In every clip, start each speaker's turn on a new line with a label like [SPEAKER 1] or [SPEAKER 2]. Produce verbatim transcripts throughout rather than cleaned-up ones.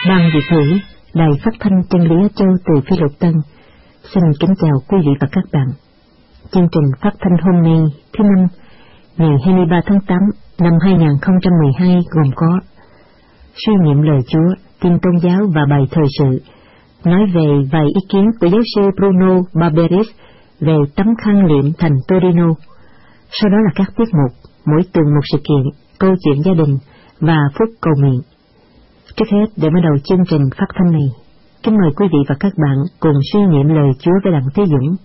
[SPEAKER 1] Ban Việt ngữ, Đài Phát thanh Chân lý Á Châu từ Phi Luật Tân. Xin kính chào quý vị và các bạn. Chương trình phát thanh hôm nay thứ năm, ngày hai mươi ba tháng tám năm hai nghìn không trăm mười hai gồm có suy nghiệm lời Chúa, tin tôn giáo và bài thời sự, nói về vài ý kiến của giáo sư Bruno Barberis về tấm khăn liệm thành Torino. Sau đó là các tiết mục, mỗi tuần một sự kiện, câu chuyện gia đình và phút cầu nguyện. Trước hết, để mở đầu chương trình phát thanh này, kính mời quý vị và các bạn cùng suy niệm lời Chúa với Đặng Thế Dũng.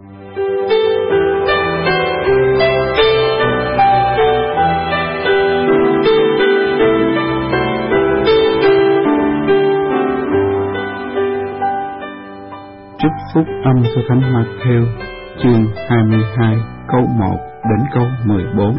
[SPEAKER 2] Trích phúc âm theo Thánh Matthew, chương hai mươi hai, câu một đến câu mười bốn.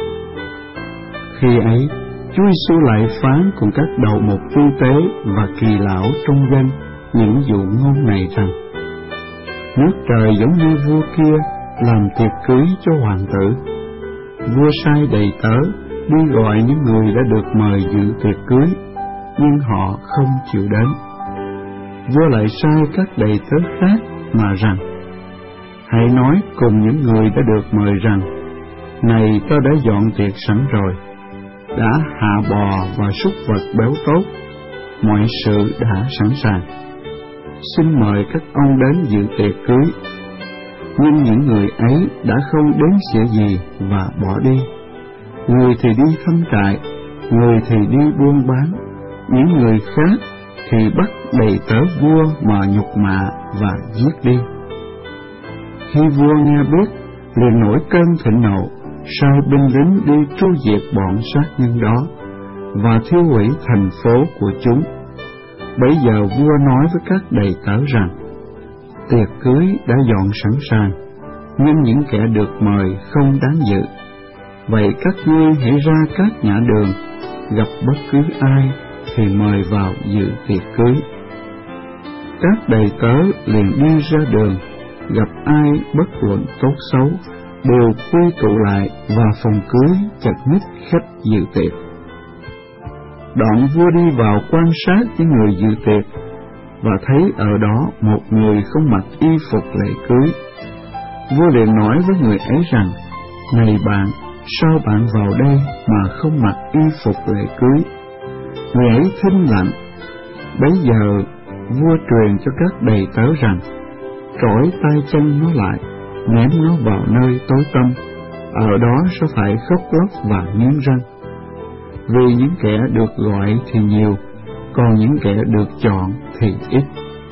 [SPEAKER 2] Khi ấy, Chúa Giêsu lại phán cùng các đầu mục tư tế và kỳ lão trong dân những dụ ngôn này rằng: nước trời giống như vua kia làm tiệc cưới cho hoàng tử. Vua sai đầy tớ đi gọi những người đã được mời dự tiệc cưới, nhưng họ không chịu đến. Vua lại sai các đầy tớ khác mà rằng: hãy nói cùng những người đã được mời rằng: này, tôi đã dọn tiệc sẵn rồi, đã hạ bò và súc vật béo tốt, mọi sự đã sẵn sàng. Xin mời các ông đến dự tiệc cưới. Nhưng những người ấy đã không đến sự gì và bỏ đi. Người thì đi thăm trại, người thì đi buôn bán, những người khác thì bắt đầy tớ vua mà nhục mạ và giết đi. Khi vua nghe biết, liền nổi cơn thịnh nộ, sai binh lính đi tru diệt bọn sát nhân đó và thiêu hủy thành phố của chúng. Bấy giờ vua nói với các đầy tớ rằng: tiệc cưới đã dọn sẵn sàng, nhưng những kẻ được mời không đáng dự. Vậy các ngươi hãy ra các ngã đường, gặp bất cứ ai thì mời vào dự tiệc cưới. Các đầy tớ liền đi ra đường, gặp ai bất luận tốt xấu, đều quy tụ lại và phòng cưới chật ních khách dự tiệc. Đoạn vua đi vào quan sát những người dự tiệc và thấy ở đó một người không mặc y phục lễ cưới. Vua liền nói với người ấy rằng: này bạn, sao bạn vào đây mà không mặc y phục lễ cưới? Người ấy thinh lặng. Bấy giờ vua truyền cho các đầy tớ rằng: trói tay chân nó lại, ném nó vào nơi tối tăm, ở đó sẽ phải khóc lóc và nghiến răng. Vì những kẻ được gọi thì nhiều, còn những kẻ được chọn thì ít.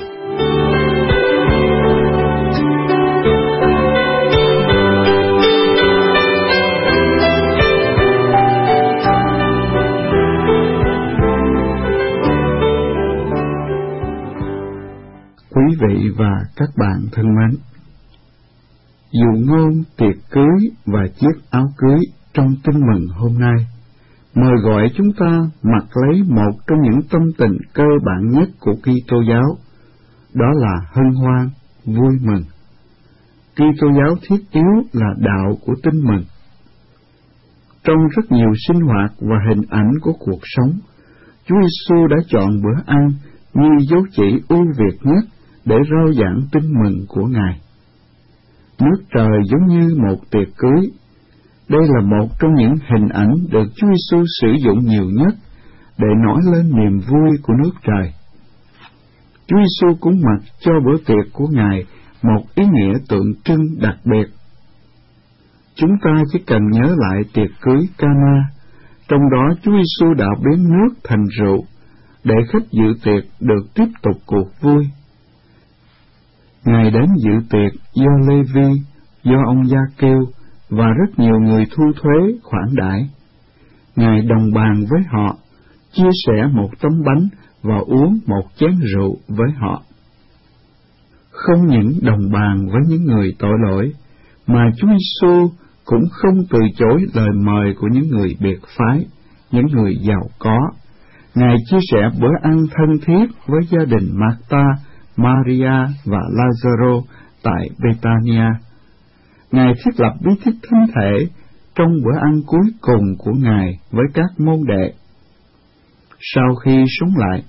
[SPEAKER 2] Quý vị và các bạn thân mến, dụ ngôn tiệc cưới và chiếc áo cưới trong Tin Mừng hôm nay mời gọi chúng ta mặc lấy một trong những tâm tình cơ bản nhất của Kitô giáo, đó là hân hoan, vui mừng. Kitô giáo thiết yếu là đạo của Tin Mừng. Trong rất nhiều sinh hoạt và hình ảnh của cuộc sống, Chúa Giêsu đã chọn bữa ăn như dấu chỉ ưu việt nhất để rao giảng tin mừng của Ngài. Nước trời giống như một tiệc cưới. Đây là một trong những hình ảnh được Chúa Giêsu sử dụng nhiều nhất để nói lên niềm vui của nước trời. Chúa Giêsu cũng mặc cho bữa tiệc của Ngài một ý nghĩa tượng trưng đặc biệt. Chúng ta chỉ cần nhớ lại tiệc cưới Cana, trong đó Chúa Giêsu đã biến nước thành rượu để khách dự tiệc được tiếp tục cuộc vui. Ngài đến dự tiệc do Lê-vi, do ông Gia-kêu và rất nhiều người thu thuế khoản đãi. Ngài đồng bàn với họ, chia sẻ một tấm bánh và uống một chén rượu với họ. Không những đồng bàn với những người tội lỗi, mà Chúa Giêsu cũng không từ chối lời mời của những người biệt phái, những người giàu có. Ngài chia sẻ bữa ăn thân thiết với gia đình Marta, Maria và Lazaro tại Bethania. Ngài thiết lập bí tích thánh thể trong bữa ăn cuối cùng của Ngài với các môn đệ. Sau khi sống lại,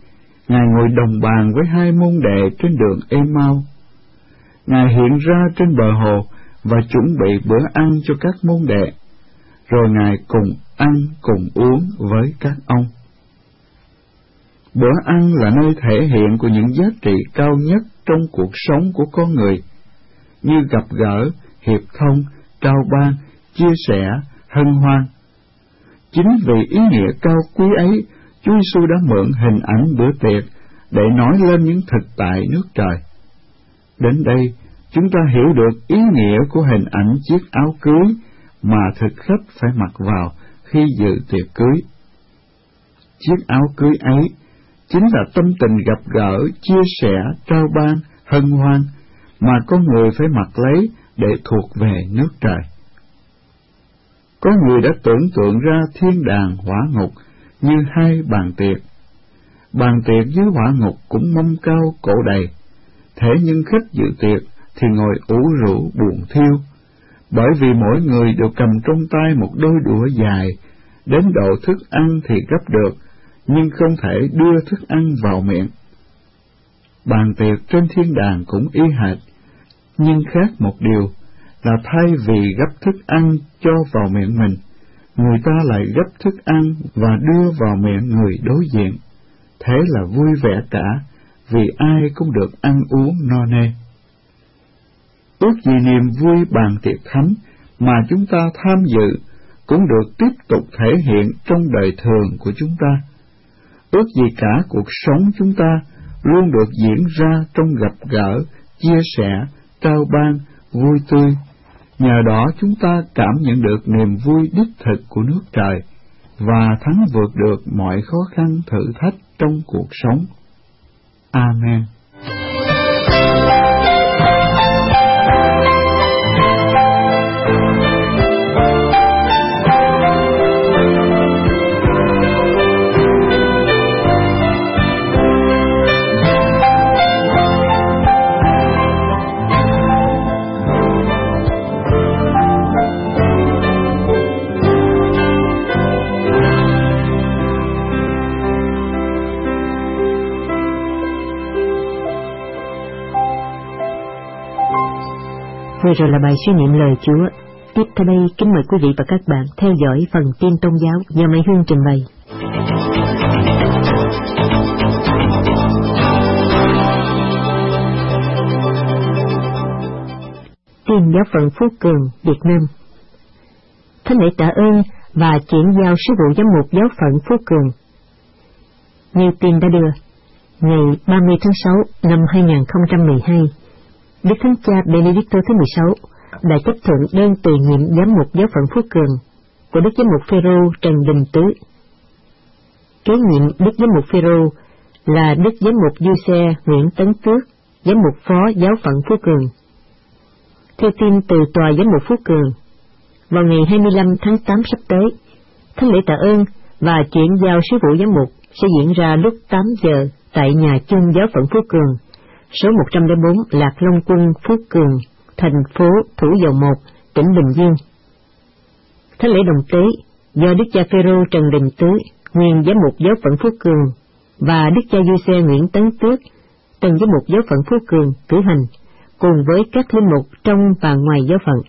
[SPEAKER 2] Ngài ngồi đồng bàn với hai môn đệ trên đường Ê-mau. Ngài hiện ra trên bờ hồ và chuẩn bị bữa ăn cho các môn đệ, rồi Ngài cùng ăn cùng uống với các ông. Bữa ăn là nơi thể hiện của những giá trị cao nhất trong cuộc sống của con người, như gặp gỡ, hiệp thông, trao ban, chia sẻ, hân hoan. Chính vì ý nghĩa cao quý ấy, Chúa Giêsu đã mượn hình ảnh bữa tiệc để nói lên những thực tại nước trời. Đến đây, chúng ta hiểu được ý nghĩa của hình ảnh chiếc áo cưới mà thực khách phải mặc vào khi dự tiệc cưới. Chiếc áo cưới ấy chính là tâm tình gặp gỡ, chia sẻ, trao ban, hân hoan mà con người phải mặc lấy để thuộc về nước trời. Có người đã tưởng tượng ra thiên đàng hỏa ngục như hai bàn tiệc. Bàn tiệc dưới hỏa ngục cũng mâm cao cổ đầy, thế nhưng khách dự tiệc thì ngồi ủ rũ buồn thiêu, bởi vì mỗi người đều cầm trong tay một đôi đũa dài, đến độ thức ăn thì gấp được, nhưng không thể đưa thức ăn vào miệng. Bàn tiệc trên thiên đàng cũng y hệt, nhưng khác một điều là thay vì gấp thức ăn cho vào miệng mình, người ta lại gấp thức ăn và đưa vào miệng người đối diện. Thế là vui vẻ cả, vì ai cũng được ăn uống no nê. Ước gì niềm vui bàn tiệc thánh mà chúng ta tham dự cũng được tiếp tục thể hiện trong đời thường của chúng ta. Ước gì cả cuộc sống chúng ta luôn được diễn ra trong gặp gỡ, chia sẻ, trao ban, vui tươi. Nhờ đó chúng ta cảm nhận được niềm vui đích thực của nước trời và thắng vượt được mọi khó khăn thử thách trong cuộc sống. Amen.
[SPEAKER 1] Vừa rồi là bài suy niệm lời Chúa. Tiếp theo đây, kính mời quý vị và các bạn theo dõi phần tin tôn giáo do Mai Hương trình bày. Tin giáo phận Phú Cường, Việt Nam. Thánh lễ tạ ơn và chuyển giao sứ vụ giám mục giáo phận Phú Cường. Như tin đã đưa, ngày ba mươi tháng sáu năm hai nghìn không trăm mười hai, Đức Thánh Cha Benedicto thứ mười sáu đã chấp thuận đơn từ nhiệm giám mục giáo phận Phú Cường của Đức Giám mục Phêrô Trần Đình Tứ. Kế nhiệm Đức Giám mục Phêrô là Đức Giám mục Giuse Nguyễn Tấn Tước, giám mục phó giáo phận Phú Cường. Theo tin từ tòa giám mục Phú Cường, vào ngày hai mươi lăm tháng tám sắp tới, thánh lễ tạ ơn và chuyển giao sứ vụ giám mục sẽ diễn ra lúc tám giờ tại nhà chung giáo phận Phú Cường, số một trăm lẻ bốn Lạc Long Quân, Phú Cường, thành phố Thủ Dầu Một, tỉnh Bình Dương. Thánh lễ đồng tế do Đức cha Phêrô Trần Đình Tứ, nguyên giám mục giáo phận Phú Cường, và Đức cha Giuse Nguyễn Tấn Tước, từng giám mục giáo phận Phú Cường cử hành, cùng với các linh mục trong và ngoài giáo phận.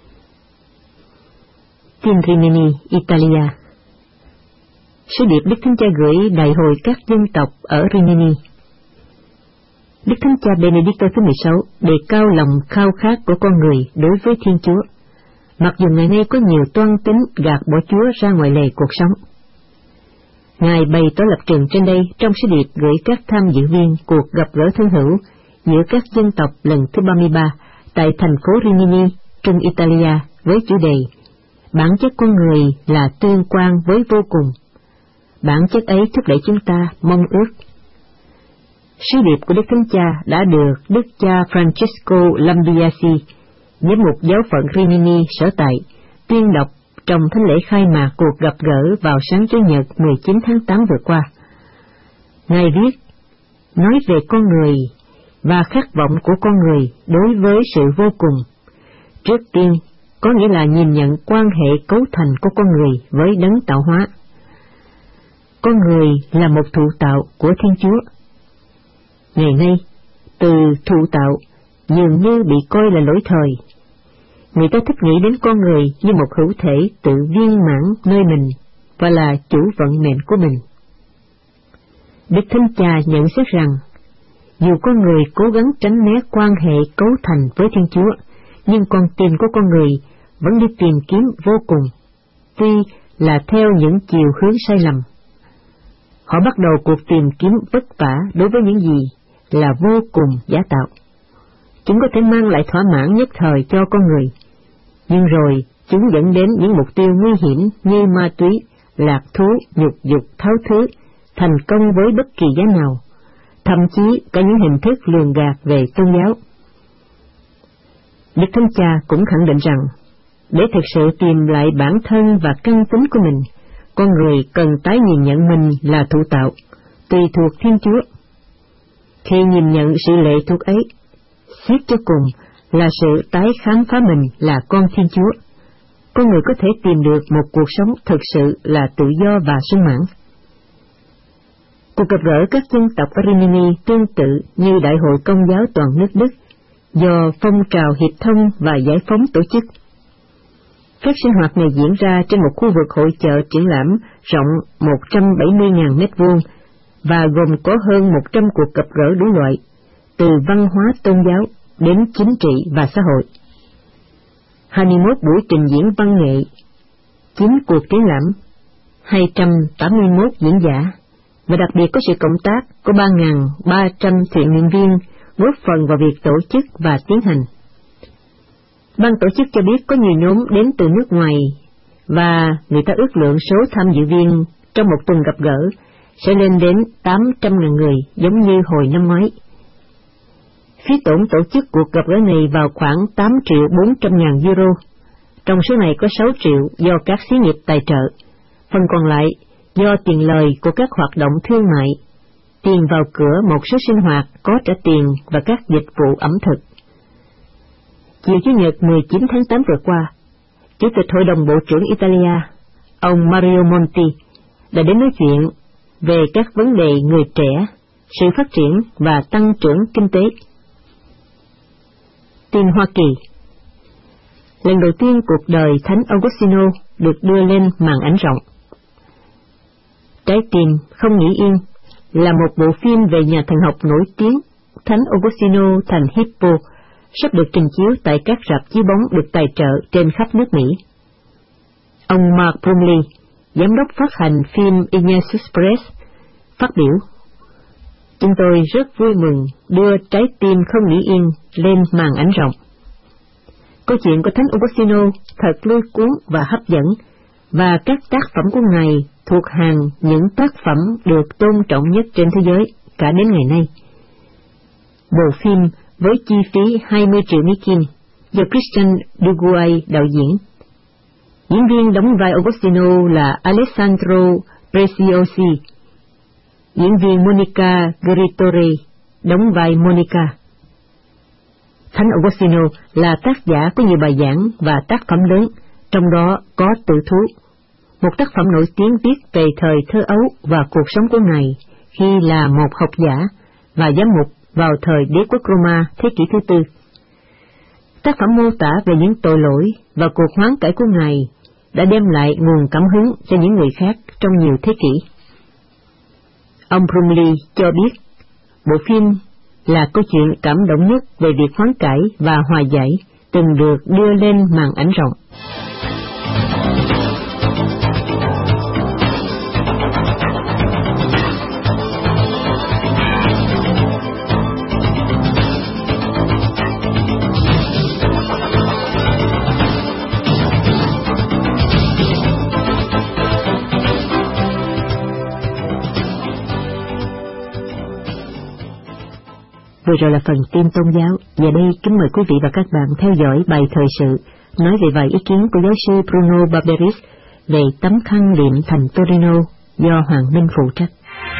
[SPEAKER 1] Tin Rimini, Italia. Sứ điệp Đức Thánh Cha gửi đại hội các dân tộc ở Rimini. Đức Thánh Cha Benedicto thứ mười sáu đề cao lòng khao khát của con người đối với Thiên Chúa, mặc dù ngày nay có nhiều toan tính gạt bỏ Chúa ra ngoài lề cuộc sống. Ngài bày tỏ lập trường trên đây trong sứ điệp gửi các tham dự viên cuộc gặp gỡ thân hữu giữa các dân tộc lần thứ ba mươi ba tại thành phố Rimini, Trung Italia, với chủ đề Bản chất con người là tương quan với vô cùng. Bản chất ấy thúc đẩy chúng ta mong ước. Sứ điệp của Đức Thánh Cha đã được Đức cha Francesco Lambiasi, giám mục giáo phận Rimini sở tại, tuyên đọc trong thánh lễ khai mạc cuộc gặp gỡ vào sáng Chủ nhật mười chín tháng tám vừa qua. Ngài viết, nói về con người và khát vọng của con người đối với sự vô cùng. Trước tiên, có nghĩa là nhìn nhận quan hệ cấu thành của con người với đấng tạo hóa. Con người là một thụ tạo của Thiên Chúa, Ngày nay, từ thụ tạo dường như bị coi là lỗi thời. Người ta thích nghĩ đến con người như một hữu thể tự viên mãn nơi mình và là chủ vận mệnh của mình. Đức Thánh Cha nhận xét rằng, dù con người cố gắng tránh né quan hệ cấu thành với Thiên Chúa, nhưng con tim của con người vẫn đi tìm kiếm vô cùng, tuy là theo những chiều hướng sai lầm. Họ bắt đầu cuộc tìm kiếm vất vả đối với những gì là vô cùng giả tạo. Chúng có thể mang lại thỏa mãn nhất thời cho con người, nhưng rồi chúng dẫn đến những mục tiêu nguy hiểm như ma túy, lạc thú, nhục dục, tháo thứ, thành công với bất kỳ giá nào, thậm chí cả những hình thức lường gạt về tôn giáo. Đức Thánh Cha cũng khẳng định rằng, để thực sự tìm lại bản thân và căn tính của mình, con người cần tái nhìn nhận mình là thụ tạo, tùy thuộc Thiên Chúa. Khi nhìn nhận sự lệ thuộc ấy, xét cho cùng là sự tái khám phá mình là con Thiên Chúa, con người có thể tìm được một cuộc sống thực sự là tự do và sung mãn. Cuộc gặp gỡ các dân tộc ở Rimini tương tự như Đại hội Công giáo toàn nước Đức do phong trào hiệp thông và giải phóng tổ chức. Các sinh hoạt này diễn ra trên một khu vực hội chợ triển lãm rộng một trăm bảy mươi nghìn mét vuông và gồm có hơn một trăm cuộc gặp gỡ đủ loại, từ văn hóa tôn giáo đến chính trị và xã hội. hai mươi mốt buổi trình diễn văn nghệ, chín cuộc triển lãm, hai trăm tám mươi mốt diễn giả, và đặc biệt có sự cộng tác của ba nghìn ba trăm thiện nguyện viên góp phần vào việc tổ chức và tiến hành. Ban tổ chức cho biết có nhiều nhóm đến từ nước ngoài, và người ta ước lượng số tham dự viên trong một tuần gặp gỡ sẽ lên đến tám trăm nghìn người, giống như hồi năm ngoái. Phí tổn tổ chức cuộc gặp gỡ này vào khoảng tám triệu bốn trăm ngàn euro, trong số này có sáu triệu do các xí nghiệp tài trợ, phần còn lại do tiền lời của các hoạt động thương mại, tiền vào cửa một số sinh hoạt có trả tiền và các dịch vụ ẩm thực. Chiều Chủ nhật mười chín tháng tám vừa qua, Chủ tịch Hội đồng Bộ trưởng Italia, ông Mario Monti, đã đến nói chuyện về các vấn đề người trẻ, sự phát triển và tăng trưởng kinh tế. Tin Hoa Kỳ. Lần đầu tiên cuộc đời Thánh Augustino được đưa lên màn ảnh rộng. Trái tim không nghỉ yên là một bộ phim về nhà thần học nổi tiếng Thánh Augustino thành Hippo, sắp được trình chiếu tại các rạp chiếu bóng được tài trợ trên khắp nước Mỹ. Ông Mark Bromley, giám đốc phát hành phim Ignatius Press, phát biểu: "Chúng tôi rất vui mừng đưa Trái tim không nghỉ yên lên màn ảnh rộng. Câu chuyện của Thánh Augustino thật lôi cuốn và hấp dẫn, và các tác phẩm của Ngài thuộc hàng những tác phẩm được tôn trọng nhất trên thế giới cả đến ngày nay." Bộ phim với chi phí hai mươi triệu Mỹ Kim do Christian Duguay đạo diễn. Diễn viên đóng vai Augustino là Alessandro Preziosi. Diễn viên Monica Gritore đóng vai Monica. Thánh Augustino là tác giả của nhiều bài giảng và tác phẩm lớn, trong đó có Tự thú, một tác phẩm nổi tiếng viết về thời thơ ấu và cuộc sống của Ngài khi là một học giả và giám mục vào thời đế quốc Roma thế kỷ thứ tư. Tác phẩm mô tả về những tội lỗi và cuộc hoán cải của Ngài đã đem lại nguồn cảm hứng cho những người khác trong nhiều thế kỷ. Ông Bromley cho biết, bộ phim là câu chuyện cảm động nhất về việc hoán cải và hòa giải từng được đưa lên màn ảnh rộng. Vừa rồi là phần tin tôn giáo, và đây kính mời quý vị và các bạn theo dõi bài thời sự nói về vài ý kiến của giáo sư Bruno Barberis về tấm khăn liệm thành Torino do Hoàng Minh phụ trách.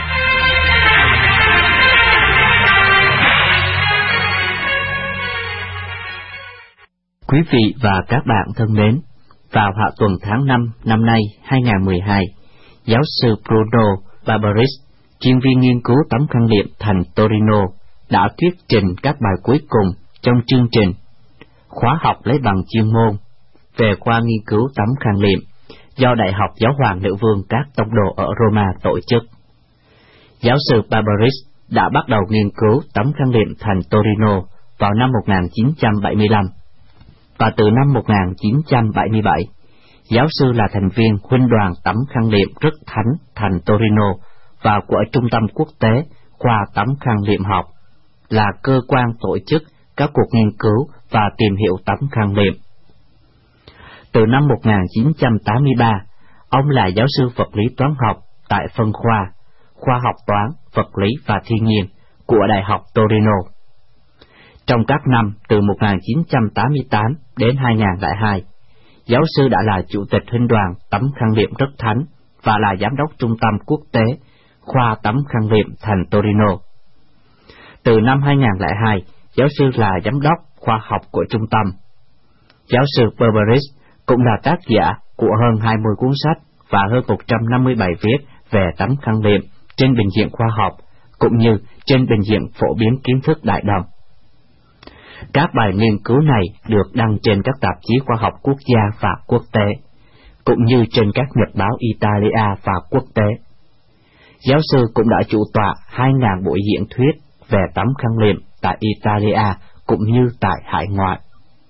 [SPEAKER 3] Quý vị và các bạn thân mến, vào hạ tuần tháng năm năm nay hai nghìn không trăm mười hai, giáo sư Bruno Barberis, chuyên viên nghiên cứu tấm khăn liệm thành Torino, đã thuyết trình các bài cuối cùng trong chương trình khóa học lấy bằng chuyên môn về khoa nghiên cứu tấm khăn liệm do Đại học Giáo hoàng Nữ vương các tông đồ ở Roma tổ chức. Giáo sư Barbaris đã bắt đầu nghiên cứu tấm khăn liệm thành Torino vào năm một nghìn chín trăm bảy mươi lăm, và từ năm một nghìn chín trăm bảy mươi bảy, giáo sư là thành viên huynh đoàn tấm khăn liệm rất thánh thành Torino và của Trung tâm Quốc tế khoa tấm khăn liệm học, là cơ quan tổ chức các cuộc nghiên cứu và tìm hiểu tấm khăn liệm. Từ năm một nghìn chín trăm tám mươi ba, ông là giáo sư vật lý toán học tại phân khoa khoa học toán, vật lý và thiên nhiên của Đại học Torino. Trong các năm từ một nghìn chín trăm tám mươi tám đến hai nghìn lẻ hai, giáo sư đã là chủ tịch huynh đoàn tấm khăn liệm rất thánh và là giám đốc trung tâm quốc tế khoa tấm khăn liệm thành Torino. Từ năm hai nghìn lẻ hai, giáo sư là giám đốc khoa học của trung tâm. Giáo sư Barbaris cũng là tác giả của hơn hai mươi cuốn sách và hơn một trăm năm mươi bài viết về tấm khăn liệm trên bình diện khoa học, cũng như trên bình diện phổ biến kiến thức đại đồng. Các bài nghiên cứu này được đăng trên các tạp chí khoa học quốc gia và quốc tế, cũng như trên các nhật báo Italia và quốc tế. Giáo sư cũng đã chủ tọa hai nghìn buổi diễn thuyết về tấm khăn liệm tại Italia cũng như tại hải ngoại.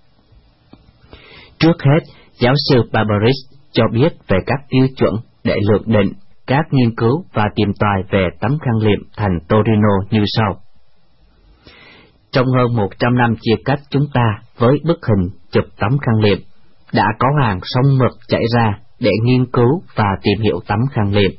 [SPEAKER 3] Trước hết, giáo sư Barbaris cho biết về các tiêu chuẩn để lượng định các nghiên cứu và tìm tòi về tấm khăn liệm thành Torino như sau. Trong hơn một trăm năm chia cách chúng ta với bức hình chụp tấm khăn liệm, đã có hàng sông mực chảy ra để nghiên cứu và tìm hiểu tấm khăn liệm.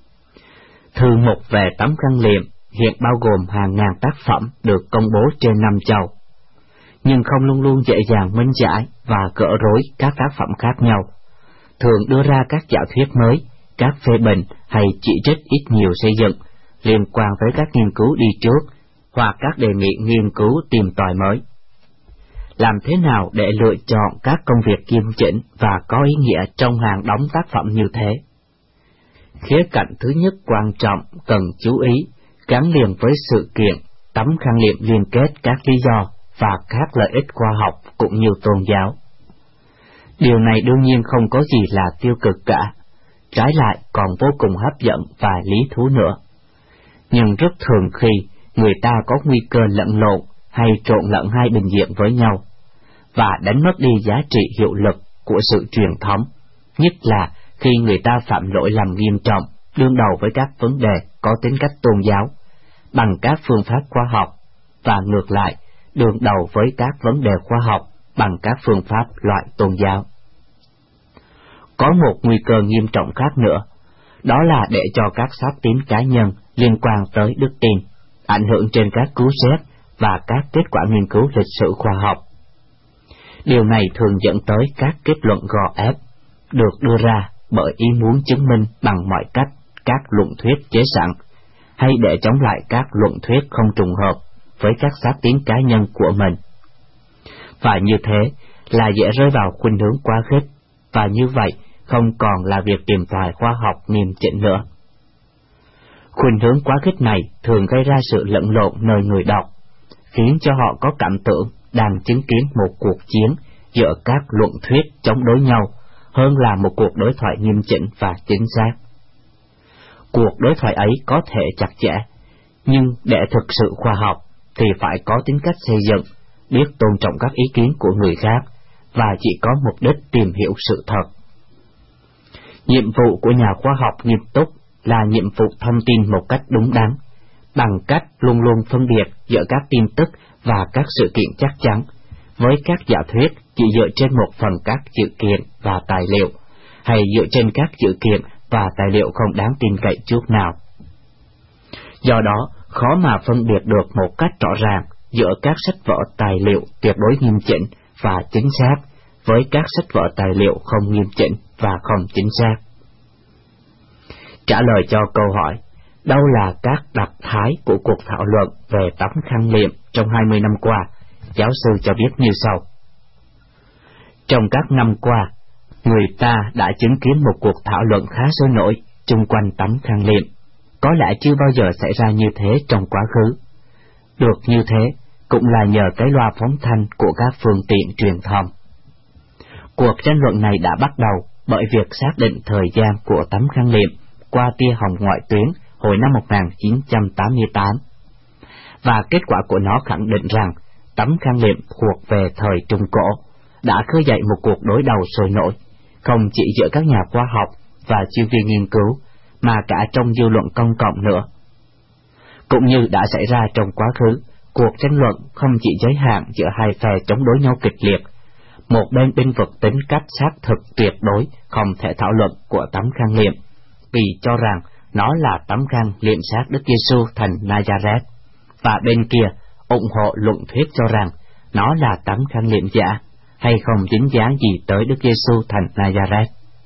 [SPEAKER 3] Thư mục về tấm khăn liệm hiện bao gồm hàng ngàn tác phẩm được công bố trên năm châu, nhưng không luôn luôn dễ dàng minh giải và gỡ rối các tác phẩm khác nhau, thường đưa ra các giả thuyết mới, các phê bình hay chỉ trích ít nhiều xây dựng liên quan tới các nghiên cứu đi trước, hoặc các đề nghị nghiên cứu tìm tòi mới. Làm thế nào để lựa chọn các công việc nghiêm chỉnh và có ý nghĩa trong hàng đống tác phẩm như thế? Khía cạnh thứ nhất quan trọng cần chú ý gắn liền với sự kiện tấm khăn liệm liên kết các lý do và các lợi ích khoa học cũng như tôn giáo. Điều này đương nhiên không có gì là tiêu cực cả, trái lại còn vô cùng hấp dẫn và lý thú nữa. Nhưng rất thường khi người ta có nguy cơ lẫn lộn hay trộn lẫn hai bình diện với nhau, và đánh mất đi giá trị hiệu lực của sự truyền thống, nhất là khi người ta phạm lỗi lầm nghiêm trọng đương đầu với các vấn đề có tính cách tôn giáo bằng các phương pháp khoa học, và ngược lại đương đầu với các vấn đề khoa học bằng các phương pháp loại tôn giáo. Có một nguy cơ nghiêm trọng khác nữa, đó là để cho các xác tín cá nhân liên quan tới đức tin ảnh hưởng trên các cứu xét và các kết quả nghiên cứu lịch sử khoa học. Điều này thường dẫn tới các kết luận gò ép, được đưa ra bởi ý muốn chứng minh bằng mọi cách các luận thuyết chế sẵn, hay để chống lại các luận thuyết không trùng hợp với các xác tín cá nhân của mình. Và như thế là dễ rơi vào khuynh hướng quá khích, và như vậy không còn là việc tìm tòi khoa học nghiêm chỉnh nữa. Khuynh hướng quá khích này thường gây ra sự lẫn lộn nơi người đọc, khiến cho họ có cảm tưởng đang chứng kiến một cuộc chiến giữa các luận thuyết chống đối nhau hơn là một cuộc đối thoại nghiêm chỉnh và chính xác. Cuộc đối thoại ấy có thể chặt chẽ, nhưng để thực sự khoa học thì phải có tính cách xây dựng, biết tôn trọng các ý kiến của người khác, và chỉ có mục đích tìm hiểu sự thật. Nhiệm vụ của nhà khoa học nghiêm túc là nhiệm vụ thông tin một cách đúng đắn, bằng cách luôn luôn phân biệt giữa các tin tức và các sự kiện chắc chắn, với các giả thuyết chỉ dựa trên một phần các sự kiện và tài liệu, hay dựa trên các sự kiện và tài liệu không đáng tin cậy chút nào. Do đó, khó mà phân biệt được một cách rõ ràng giữa các sách vở tài liệu tuyệt đối nghiêm chỉnh và chính xác với các sách vở tài liệu không nghiêm chỉnh và không chính xác. Trả lời cho câu hỏi, đâu là các đặc thái của cuộc thảo luận về tấm khăn liệm trong hai mươi năm qua, giáo sư cho biết như sau. Trong các năm qua, người ta đã chứng kiến một cuộc thảo luận khá sôi nổi chung quanh tấm khăn liệm, có lẽ chưa bao giờ xảy ra như thế trong quá khứ. được như thế cũng là nhờ cái loa phóng thanh của các phương tiện truyền thông. Cuộc tranh luận này đã bắt đầu bởi việc xác định thời gian của tấm khăn liệm qua tia hồng ngoại tuyến hồi năm một nghìn chín trăm tám mươi tám, và kết quả của nó khẳng định rằng tấm khăn liệm thuộc về thời Trung Cổ đã khơi dậy một cuộc đối đầu sôi nổi, không chỉ giữa các nhà khoa học và chuyên viên nghiên cứu, mà cả trong dư luận công cộng nữa. Cũng như đã xảy ra trong quá khứ, cuộc tranh luận không chỉ giới hạn giữa hai phe chống đối nhau kịch liệt. Một bên bênh vực tính cách xác thực tuyệt đối không thể thảo luận của tấm khăn liệm, vì cho rằng nó là tấm khăn liệm xác Đức Giêsu thành Nazareth, và bên kia ủng hộ luận thuyết cho rằng nó là tấm khăn liệm giả, hay không dính dáng gì tới Đức Giêsu thành Nazareth.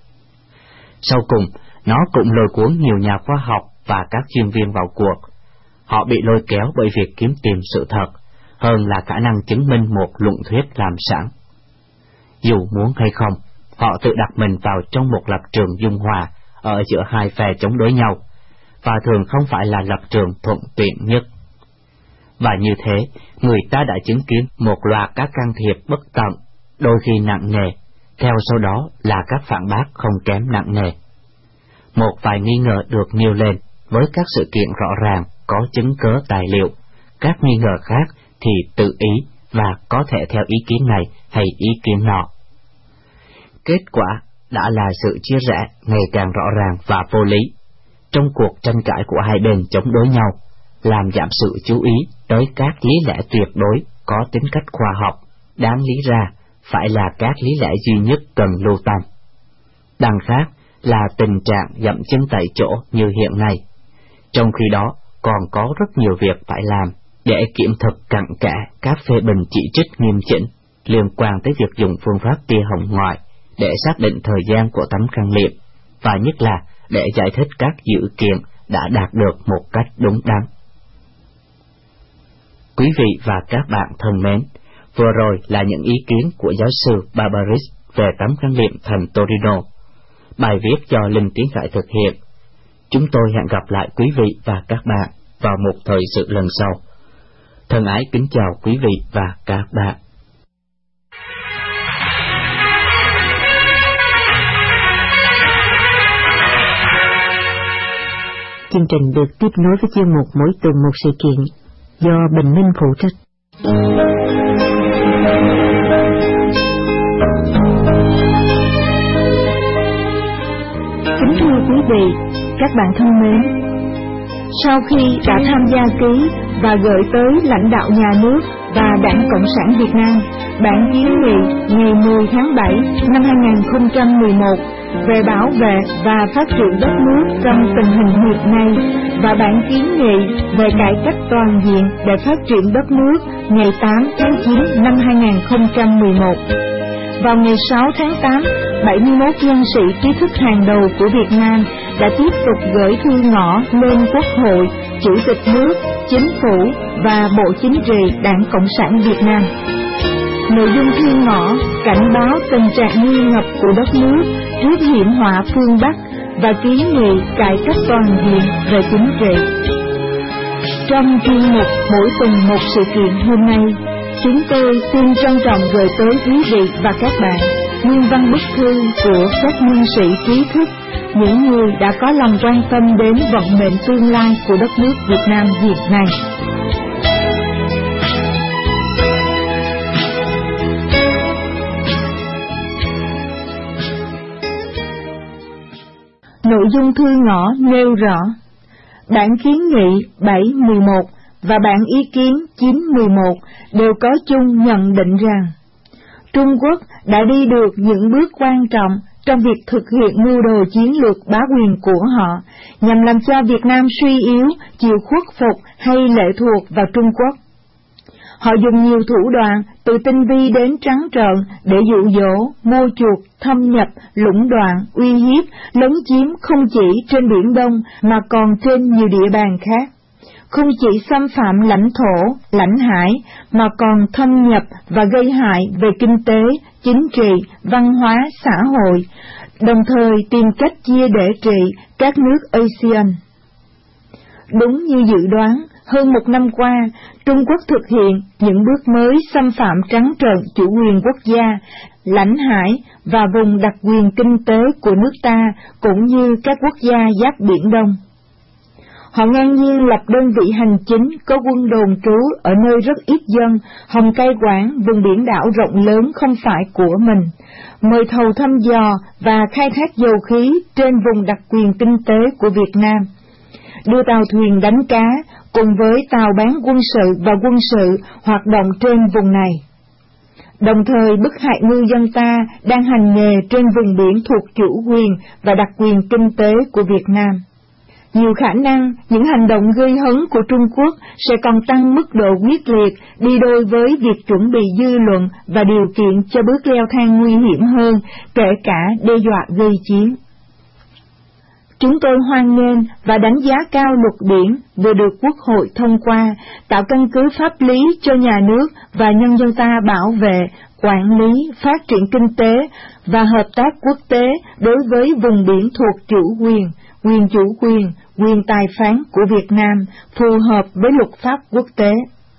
[SPEAKER 3] Sau cùng, nó cũng lôi cuốn nhiều nhà khoa học và các chuyên viên vào cuộc. Họ bị lôi kéo bởi việc kiếm tìm sự thật, hơn là khả năng chứng minh một luận thuyết làm sẵn. Dù muốn hay không, họ tự đặt mình vào trong một lập trường dung hòa ở giữa hai phe chống đối nhau, và thường không phải là lập trường thuận tiện nhất. Và như thế, người ta đã chứng kiến một loạt các can thiệp bất tận, đôi khi nặng nề, theo sau đó là các phản bác không kém nặng nề. Một vài nghi ngờ được nêu lên với các sự kiện rõ ràng có chứng cớ tài liệu, các nghi ngờ khác thì tự ý và có thể theo ý kiến này hay ý kiến nọ. Kết quả đã là sự chia rẽ ngày càng rõ ràng và vô lý trong cuộc tranh cãi của hai bên chống đối nhau, làm giảm sự chú ý tới các lý lẽ tuyệt đối có tính cách khoa học, đáng lý ra phải là các lý lẽ duy nhất cần lưu tâm. Đằng khác là tình trạng dậm chân tại chỗ như hiện nay, trong khi đó còn có rất nhiều việc phải làm để kiểm thực cặn kẽ các phê bình chỉ trích nghiêm chỉnh liên quan tới việc dùng phương pháp tia hồng ngoại để xác định thời gian của tấm khăn liệm, và nhất là để giải thích các dữ kiện đã đạt được một cách đúng đắn. Quý vị và các bạn thân mến, vừa rồi là những ý kiến của giáo sư Barbaris về tấm khăn liệm thành Torino. Bài viết do Linh Tiến Khải thực hiện. Chúng tôi hẹn gặp lại quý vị và các bạn vào một thời sự lần sau. Thân ái kính chào quý vị và các bạn.
[SPEAKER 1] Chương trình được tiếp nối với chuyên mục Mỗi tuần một sự kiện do Bình Minh phụ trách. Kính thưa quý vị, các bạn thân mến, sau khi đã tham gia ký và gửi tới lãnh đạo nhà nước và Đảng Cộng sản Việt Nam bản kiến nghị ngày mười tháng bảy năm hai nghìn không trăm mười một về bảo vệ và phát triển đất nước trong tình hình hiện nay, và bản kiến nghị về cải cách toàn diện để phát triển đất nước ngày tám tháng chín năm hai nghìn không trăm mười một. Vào ngày sáu tháng tám, bảy mươi mốt nhân sĩ trí thức hàng đầu của Việt Nam đã tiếp tục gửi thư ngỏ lên Quốc hội, Chủ tịch nước, Chính phủ và Bộ Chính trị Đảng Cộng sản Việt Nam. Nội dung thư ngỏ cảnh báo tình trạng nguy ngập của đất nước trước hiểm họa phương Bắc và kiến nghị cải cách toàn diện về chính trị. Trong chuyên mục Mỗi tuần một sự kiện hôm nay, chúng tôi xin trân trọng gửi tới quý vị và các bạn nguyên văn bức thư của các nhân sĩ trí thức, những người đã có lòng quan tâm đến vận mệnh tương lai của đất nước Việt Nam hiện nay. Nội dung thư ngỏ nêu rõ: bản kiến nghị bảy mười một và bản ý kiến chín mười một đều có chung nhận định rằng Trung Quốc đã đi được những bước quan trọng trong việc thực hiện mưu đồ chiến lược bá quyền của họ, nhằm làm cho Việt Nam suy yếu, chịu khuất phục hay lệ thuộc vào Trung Quốc. Họ dùng nhiều thủ đoạn, từ tinh vi đến trắng trợn để dụ dỗ, mua chuộc, thâm nhập, lũng đoạn, uy hiếp, lấn chiếm không chỉ trên Biển Đông mà còn trên nhiều địa bàn khác. Không chỉ xâm phạm lãnh thổ, lãnh hải, mà còn thâm nhập và gây hại về kinh tế, chính trị, văn hóa, xã hội, đồng thời tìm cách chia để trị các nước a sê an. Đúng như dự đoán,
[SPEAKER 4] hơn một năm qua, Trung Quốc thực hiện những bước mới xâm phạm trắng trợn chủ quyền quốc gia, lãnh hải và vùng đặc quyền kinh tế của nước ta cũng như các quốc gia giáp Biển Đông. Họ ngang nhiên lập đơn vị hành chính có quân đồn trú ở nơi rất ít dân, hòng cai quản vùng biển đảo rộng lớn không phải của mình, mời thầu thăm dò và khai thác dầu khí trên vùng đặc quyền kinh tế của Việt Nam, đưa tàu thuyền đánh cá cùng với tàu bán quân sự và quân sự hoạt động trên vùng này, đồng thời bức hại ngư dân ta đang hành nghề trên vùng biển thuộc chủ quyền và đặc quyền kinh tế của Việt Nam. Nhiều khả năng những hành động gây hấn của Trung Quốc sẽ còn tăng mức độ quyết liệt, đi đôi với việc chuẩn bị dư luận và điều kiện cho bước leo thang nguy hiểm hơn, kể cả đe dọa gây chiến. Chúng tôi hoan nghênh và đánh giá cao luật biển vừa được Quốc hội thông qua, tạo căn cứ pháp lý cho nhà nước và nhân dân ta bảo vệ, quản lý, phát triển kinh tế và hợp tác quốc tế đối với vùng biển thuộc chủ quyền, quyền chủ quyền, quyền tài phán của Việt Nam, phù hợp với luật pháp quốc tế.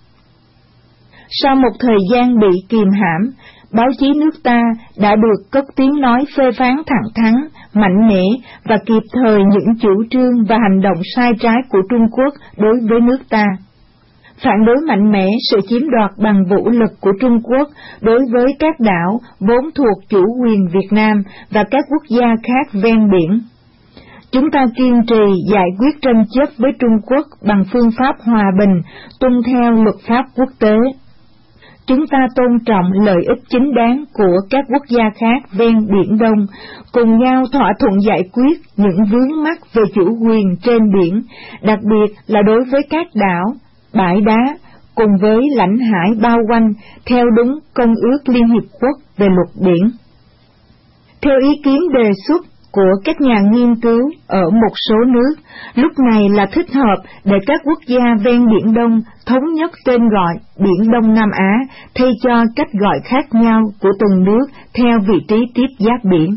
[SPEAKER 4] Sau một thời gian bị kìm hãm, báo chí nước ta đã được cất tiếng nói phê phán thẳng thắn, mạnh mẽ và kịp thời những chủ trương và hành động sai trái của Trung Quốc đối với nước ta. Phản đối mạnh mẽ sự chiếm đoạt bằng vũ lực của Trung Quốc đối với các đảo vốn thuộc chủ quyền Việt Nam và các quốc gia khác ven biển. Chúng ta kiên trì giải quyết tranh chấp với Trung Quốc bằng phương pháp hòa bình, tuân theo luật pháp quốc tế. Chúng ta tôn trọng lợi ích chính đáng của các quốc gia khác ven Biển Đông, cùng nhau thỏa thuận giải quyết những vướng mắc về chủ quyền trên biển, đặc biệt là đối với các đảo, bãi đá, cùng với lãnh hải bao quanh, theo đúng Công ước Liên Hiệp Quốc về luật biển. Theo ý kiến đề xuất của các nhà nghiên cứu ở một số nước, lúc này là thích hợp để các quốc gia ven Biển Đông thống nhất tên gọi Biển Đông Nam Á, thay cho cách gọi khác nhau của từng nước theo vị trí tiếp giáp biển.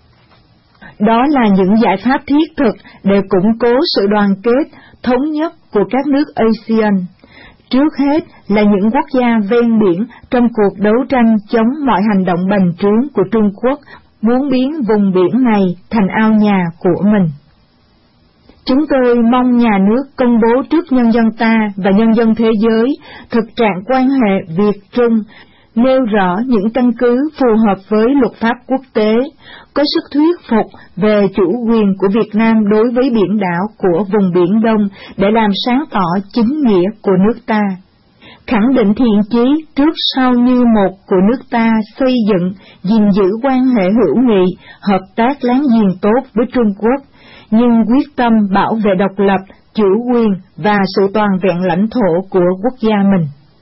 [SPEAKER 4] Đó là những giải pháp thiết thực để củng cố sự đoàn kết, thống nhất của các nước ASEAN. Trước hết là những quốc gia ven biển trong cuộc đấu tranh chống mọi hành động bành trướng của Trung Quốc, muốn biến vùng biển này thành ao nhà của mình. Chúng tôi mong nhà nước công bố trước nhân dân ta và nhân dân thế giới thực trạng quan hệ Việt-Trung, nêu rõ những căn cứ phù hợp với luật pháp quốc tế, có sức thuyết phục về chủ quyền của Việt Nam đối với biển đảo của vùng Biển Đông để làm sáng tỏ chính nghĩa của nước ta. Khẳng định thiện chí trước sau như một của nước ta xây dựng, gìn giữ quan hệ hữu nghị, hợp tác láng giềng tốt với Trung Quốc, nhưng quyết tâm bảo vệ độc lập, chủ quyền và sự toàn vẹn lãnh thổ của quốc gia mình.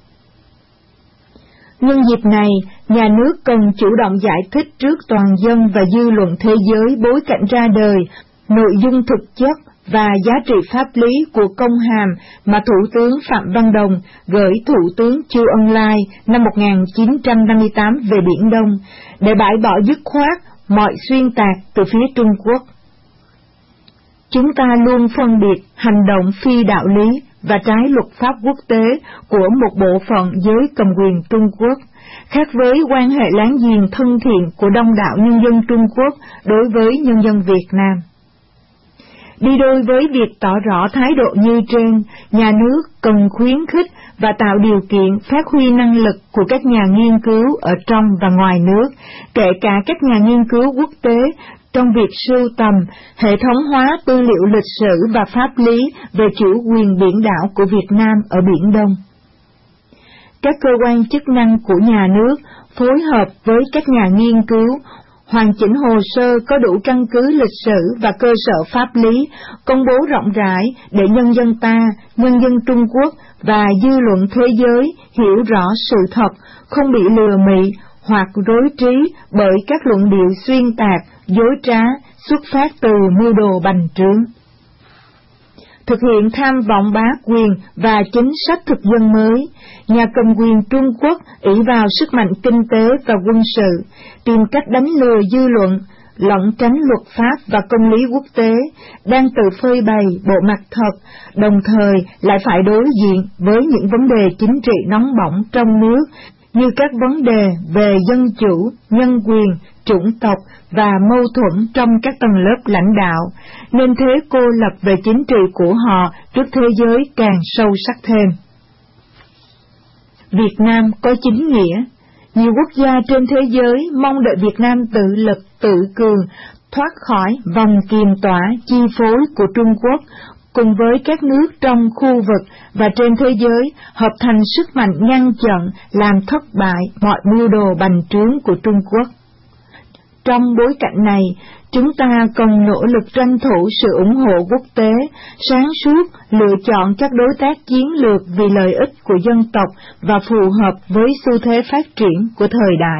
[SPEAKER 4] Nhân dịp này, nhà nước cần chủ động giải thích trước toàn dân và dư luận thế giới bối cảnh ra đời, nội dung thực chất và giá trị pháp lý của công hàm mà Thủ tướng Phạm Văn Đồng gửi Thủ tướng Chu Ân Lai năm một nghìn chín trăm năm mươi tám về Biển Đông, để bãi bỏ dứt khoát mọi xuyên tạc từ phía Trung Quốc. Chúng ta luôn phân biệt hành động phi đạo lý và trái luật pháp quốc tế của một bộ phận giới cầm quyền Trung Quốc, khác với quan hệ láng giềng thân thiện của đông đảo nhân dân Trung Quốc đối với nhân dân Việt Nam. Đi đôi với việc tỏ rõ thái độ như trên, nhà nước cần khuyến khích và tạo điều kiện phát huy năng lực của các nhà nghiên cứu ở trong và ngoài nước, kể cả các nhà nghiên cứu quốc tế, trong việc sưu tầm, hệ thống hóa tư liệu lịch sử và pháp lý về chủ quyền biển đảo của Việt Nam ở Biển Đông. Các cơ quan chức năng của nhà nước phối hợp với các nhà nghiên cứu, hoàn chỉnh hồ sơ có đủ căn cứ lịch sử và cơ sở pháp lý, công bố rộng rãi để nhân dân ta, nhân dân Trung Quốc và dư luận thế giới hiểu rõ sự thật, không bị lừa mị hoặc rối trí bởi các luận điệu xuyên tạc, dối trá xuất phát từ mưu đồ bành trướng. Thực hiện tham vọng bá quyền và chính sách thực dân mới, nhà cầm quyền Trung Quốc ỷ vào sức mạnh kinh tế và quân sự, tìm cách đánh lừa dư luận, lẩn tránh luật pháp và công lý quốc tế, đang tự phơi bày bộ mặt thật, đồng thời lại phải đối diện với những vấn đề chính trị nóng bỏng trong nước, như các vấn đề về dân chủ, nhân quyền, chủng tộc và mâu thuẫn trong các tầng lớp lãnh đạo, nên thế cô lập về chính trị của họ trước thế giới càng sâu sắc thêm. Việt Nam có chính nghĩa. Nhiều quốc gia trên thế giới mong đợi Việt Nam tự lực, tự cường, thoát khỏi vòng kiềm tỏa, chi phối của Trung Quốc, cùng với các nước trong khu vực và trên thế giới hợp thành sức mạnh ngăn chặn, làm thất bại mọi mưu đồ bành trướng của Trung Quốc. Trong bối cảnh này, chúng ta cần nỗ lực tranh thủ sự ủng hộ quốc tế, sáng suốt lựa chọn các đối tác chiến lược vì lợi ích của dân tộc và phù hợp với xu thế phát triển của thời đại.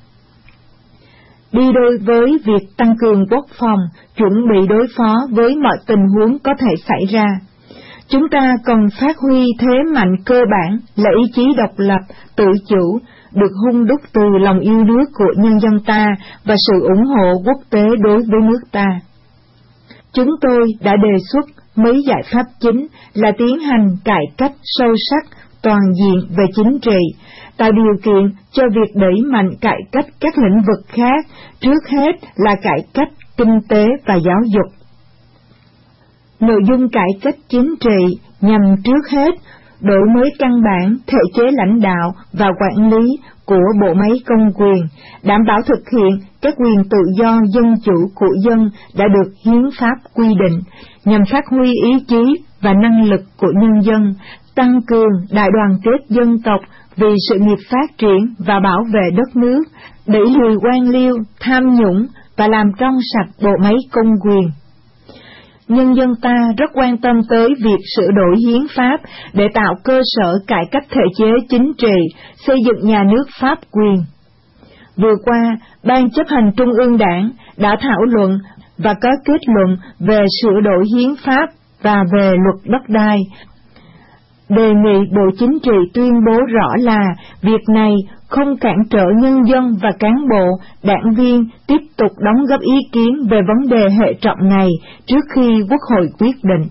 [SPEAKER 4] Đi đôi với việc tăng cường quốc phòng, chuẩn bị đối phó với mọi tình huống có thể xảy ra, chúng ta cần phát huy thế mạnh cơ bản là ý chí độc lập, tự chủ, được hun đúc từ lòng yêu nước của nhân dân ta và sự ủng hộ quốc tế đối với nước ta. Chúng tôi đã đề xuất mấy giải pháp chính là tiến hành cải cách sâu sắc, toàn diện về chính trị, tạo điều kiện cho việc đẩy mạnh cải cách các lĩnh vực khác, trước hết là cải cách kinh tế và giáo dục. Nội dung cải cách chính trị nhằm trước hết đổi mới căn bản thể chế lãnh đạo và quản lý của bộ máy công quyền, đảm bảo thực hiện các quyền tự do dân chủ của dân đã được hiến pháp quy định, nhằm phát huy ý chí và năng lực của nhân dân, tăng cường đại đoàn kết dân tộc vì sự nghiệp phát triển và bảo vệ đất nước, đẩy lùi quan liêu, tham nhũng và làm trong sạch bộ máy công quyền. Nhân dân ta rất quan tâm tới việc sửa đổi hiến pháp để tạo cơ sở cải cách thể chế chính trị, xây dựng nhà nước pháp quyền. Vừa qua, Ban chấp hành Trung ương Đảng đã thảo luận và có kết luận về sửa đổi hiến pháp và về luật đất đai. Đề nghị Bộ Chính trị tuyên bố rõ là việc này không cản trở nhân dân và cán bộ, đảng viên tiếp tục đóng góp ý kiến về vấn đề hệ trọng này trước khi Quốc hội quyết định.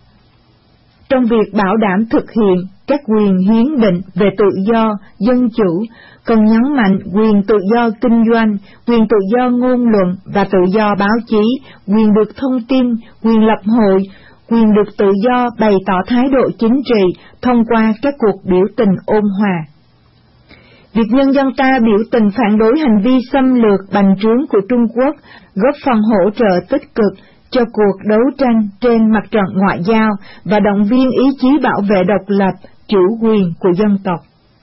[SPEAKER 4] Trong việc bảo đảm thực hiện các quyền hiến định về tự do, dân chủ, cần nhấn mạnh quyền tự do kinh doanh, quyền tự do ngôn luận và tự do báo chí, quyền được thông tin, quyền lập hội, quyền được tự do bày tỏ thái độ chính trị thông qua các cuộc biểu tình ôn hòa. Việc nhân dân ta biểu tình phản đối hành vi xâm lược bành trướng của Trung Quốc góp phần hỗ trợ tích cực cho cuộc đấu tranh trên mặt trận ngoại giao và động viên ý chí bảo vệ độc lập, chủ quyền của dân tộc.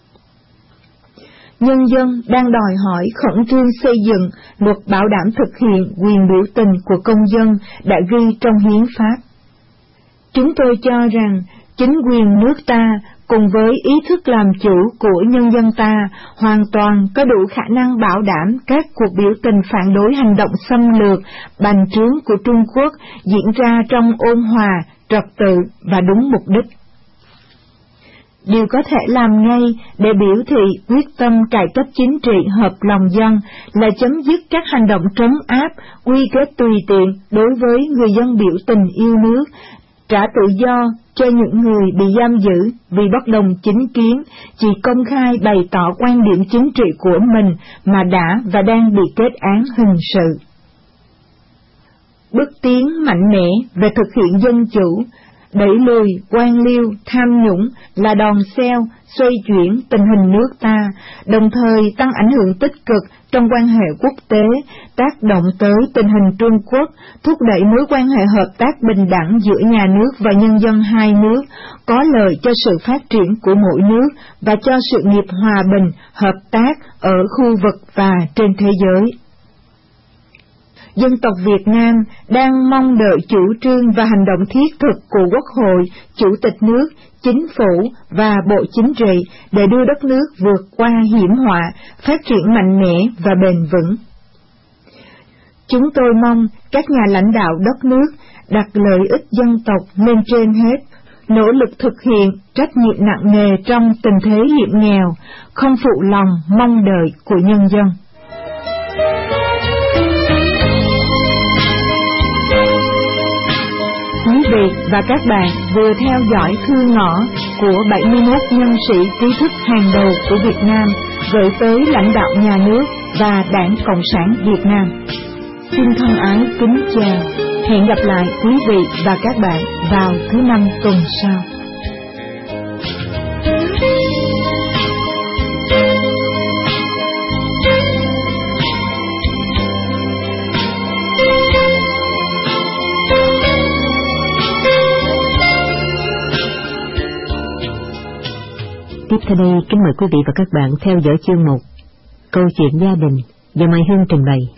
[SPEAKER 4] Nhân dân đang đòi hỏi khẩn trương xây dựng luật bảo đảm thực hiện quyền biểu tình của công dân đã ghi trong hiến pháp. Chúng tôi cho rằng chính quyền nước ta cùng với ý thức làm chủ của nhân dân ta hoàn toàn có đủ khả năng bảo đảm các cuộc biểu tình phản đối hành động xâm lược, bành trướng của Trung Quốc diễn ra trong ôn hòa, trật tự và đúng mục đích. Điều có thể làm ngay để biểu thị quyết tâm cải cách chính trị hợp lòng dân là chấm dứt các hành động trấn áp, quy kết tùy tiện đối với người dân biểu tình yêu nước, trả tự do cho những người bị giam giữ vì bất đồng chính kiến, chỉ công khai bày tỏ quan điểm chính trị của mình mà đã và đang bị kết án hình sự. Bước tiến mạnh mẽ về thực hiện dân chủ, đẩy lùi quan liêu, tham nhũng là đòn xeo xoay chuyển tình hình nước ta, đồng thời tăng ảnh hưởng tích cực trong quan hệ quốc tế, tác động tới tình hình Trung Quốc, thúc đẩy mối quan hệ hợp tác bình đẳng giữa nhà nước và nhân dân hai nước, có lợi cho sự phát triển của mỗi nước và cho sự nghiệp hòa bình, hợp tác ở khu vực và trên thế giới. Dân tộc Việt Nam đang mong đợi chủ trương và hành động thiết thực của Quốc hội, Chủ tịch nước, Chính phủ và Bộ Chính trị để đưa đất nước vượt qua hiểm họa, phát triển mạnh mẽ và bền vững. Chúng tôi mong các nhà lãnh đạo đất nước đặt lợi ích dân tộc lên trên hết, nỗ lực thực hiện trách nhiệm nặng nề trong tình thế hiểm nghèo, không phụ lòng mong đợi của nhân dân. vị và các bạn vừa theo dõi thư ngõ của bảy mươi mốt nhân sĩ trí thức hàng đầu của Việt Nam gửi tới lãnh đạo nhà nước và Đảng Cộng sản Việt Nam. Xin thân ái kính chào, hẹn gặp lại quý vị và các bạn vào thứ năm tuần sau.
[SPEAKER 1] Tiếp theo đây, kính mời quý vị và các bạn theo dõi chương một Câu chuyện gia đình do Mai Hương trình bày.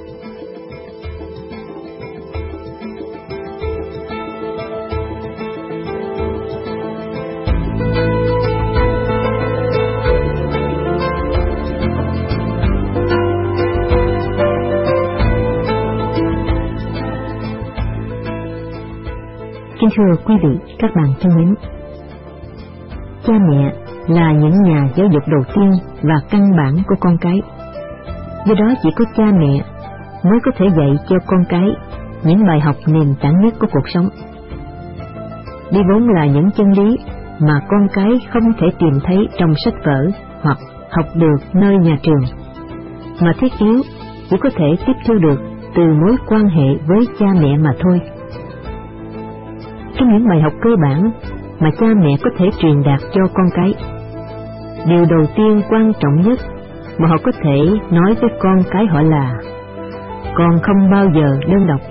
[SPEAKER 1] Kính thưa quý vị, các bạn thân mến, cha mẹ là những nhà giáo dục đầu tiên và căn bản của con cái. Do đó chỉ có cha mẹ mới có thể dạy cho con cái những bài học nền tảng nhất của cuộc sống. Đây vốn là những chân lý mà con cái không thể tìm thấy trong sách vở hoặc học được nơi nhà trường, mà thiết yếu chỉ có thể tiếp thu được từ mối quan hệ với cha mẹ mà thôi. Trong những bài học cơ bản mà cha mẹ có thể truyền đạt cho con cái, điều đầu tiên quan trọng nhất mà họ có thể nói với con cái họ là: con không bao giờ đơn độc.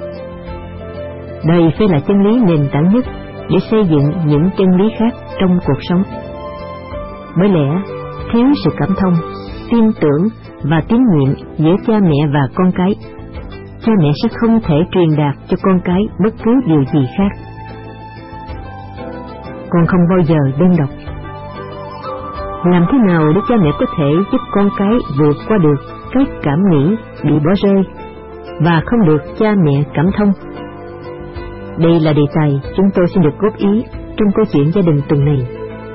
[SPEAKER 1] Đây phải là chân lý nền tảng nhất để xây dựng những chân lý khác trong cuộc sống. Bởi lẽ thiếu sự cảm thông, tin tưởng và tín nhiệm giữa cha mẹ và con cái, cha mẹ sẽ không thể truyền đạt cho con cái bất cứ điều gì khác. Con không bao giờ đơn độc. Làm thế nào để cha mẹ có thể giúp con cái vượt qua được cái cảm nghĩ bị bỏ rơi và không được cha mẹ cảm thông? Đây là đề tài chúng tôi xin được góp ý trong câu chuyện gia đình tuần này.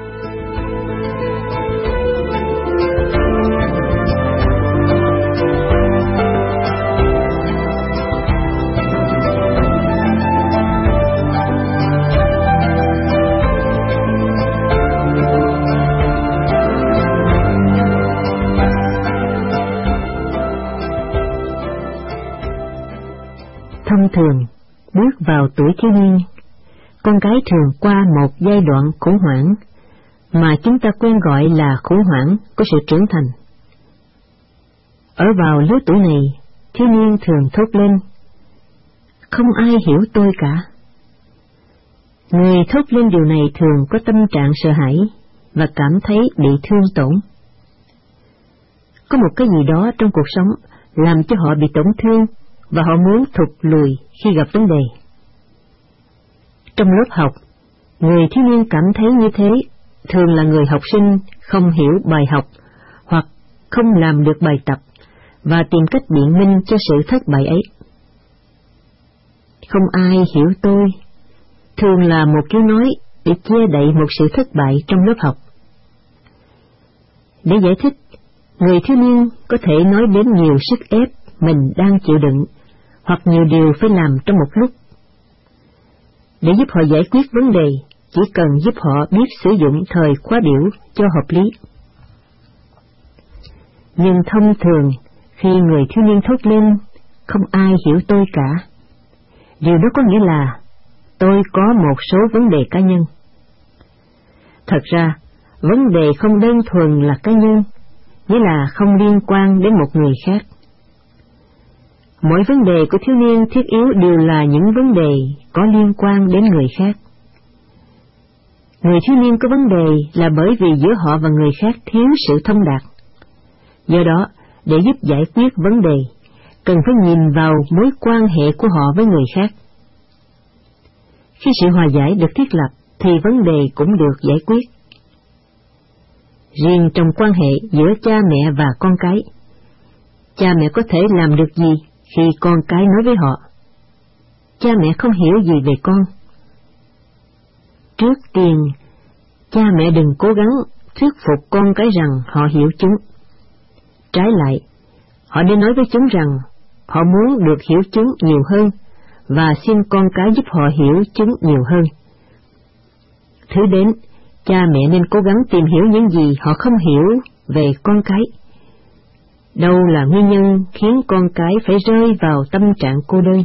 [SPEAKER 1] Thông thường, bước vào tuổi thiếu niên, con cái thường qua một giai đoạn khủng hoảng mà chúng ta quen gọi là khủng hoảng của sự trưởng thành. Ở vào lứa tuổi này, thiếu niên thường thốt lên: không ai hiểu tôi cả. Người thốt lên điều này thường có tâm trạng sợ hãi và cảm thấy bị thương tổn. Có một cái gì đó trong cuộc sống làm cho họ bị tổn thương và họ muốn thụt lùi khi gặp vấn đề. Trong lớp học, người thiếu niên cảm thấy như thế thường là người học sinh không hiểu bài học hoặc không làm được bài tập và tìm cách biện minh cho sự thất bại ấy. Không ai hiểu tôi thường là một câu nói để che đậy một sự thất bại trong lớp học. Để giải thích, người thiếu niên có thể nói đến nhiều sức ép mình đang chịu đựng hoặc nhiều điều phải làm trong một lúc. Để giúp họ giải quyết vấn đề, chỉ cần giúp họ biết sử dụng thời khóa biểu cho hợp lý. Nhưng thông thường, khi người thiếu niên thốt lên không ai hiểu tôi cả, điều đó có nghĩa là tôi có một số vấn đề cá nhân. Thật ra, vấn đề không đơn thuần là cá nhân, nghĩa là không liên quan đến một người khác. Mỗi vấn đề của thiếu niên thiết yếu đều là những vấn đề có liên quan đến người khác. Người thiếu niên có vấn đề là bởi vì giữa họ và người khác thiếu sự thông đạt. Do đó, để giúp giải quyết vấn đề, cần phải nhìn vào mối quan hệ của họ với người khác. Khi sự hòa giải được thiết lập, thì vấn đề cũng được giải quyết. Riêng trong quan hệ giữa cha mẹ và con cái, cha mẹ có thể làm được gì khi con cái nói với họ: cha mẹ không hiểu gì về con? Trước tiên, cha mẹ đừng cố gắng thuyết phục con cái rằng họ hiểu chúng. Trái lại, họ nên nói với chúng rằng họ muốn được hiểu chúng nhiều hơn và xin con cái giúp họ hiểu chúng nhiều hơn. Thứ đến, cha mẹ nên cố gắng tìm hiểu những gì họ không hiểu về con cái. Đâu là nguyên nhân khiến con cái phải rơi vào tâm trạng cô đơn?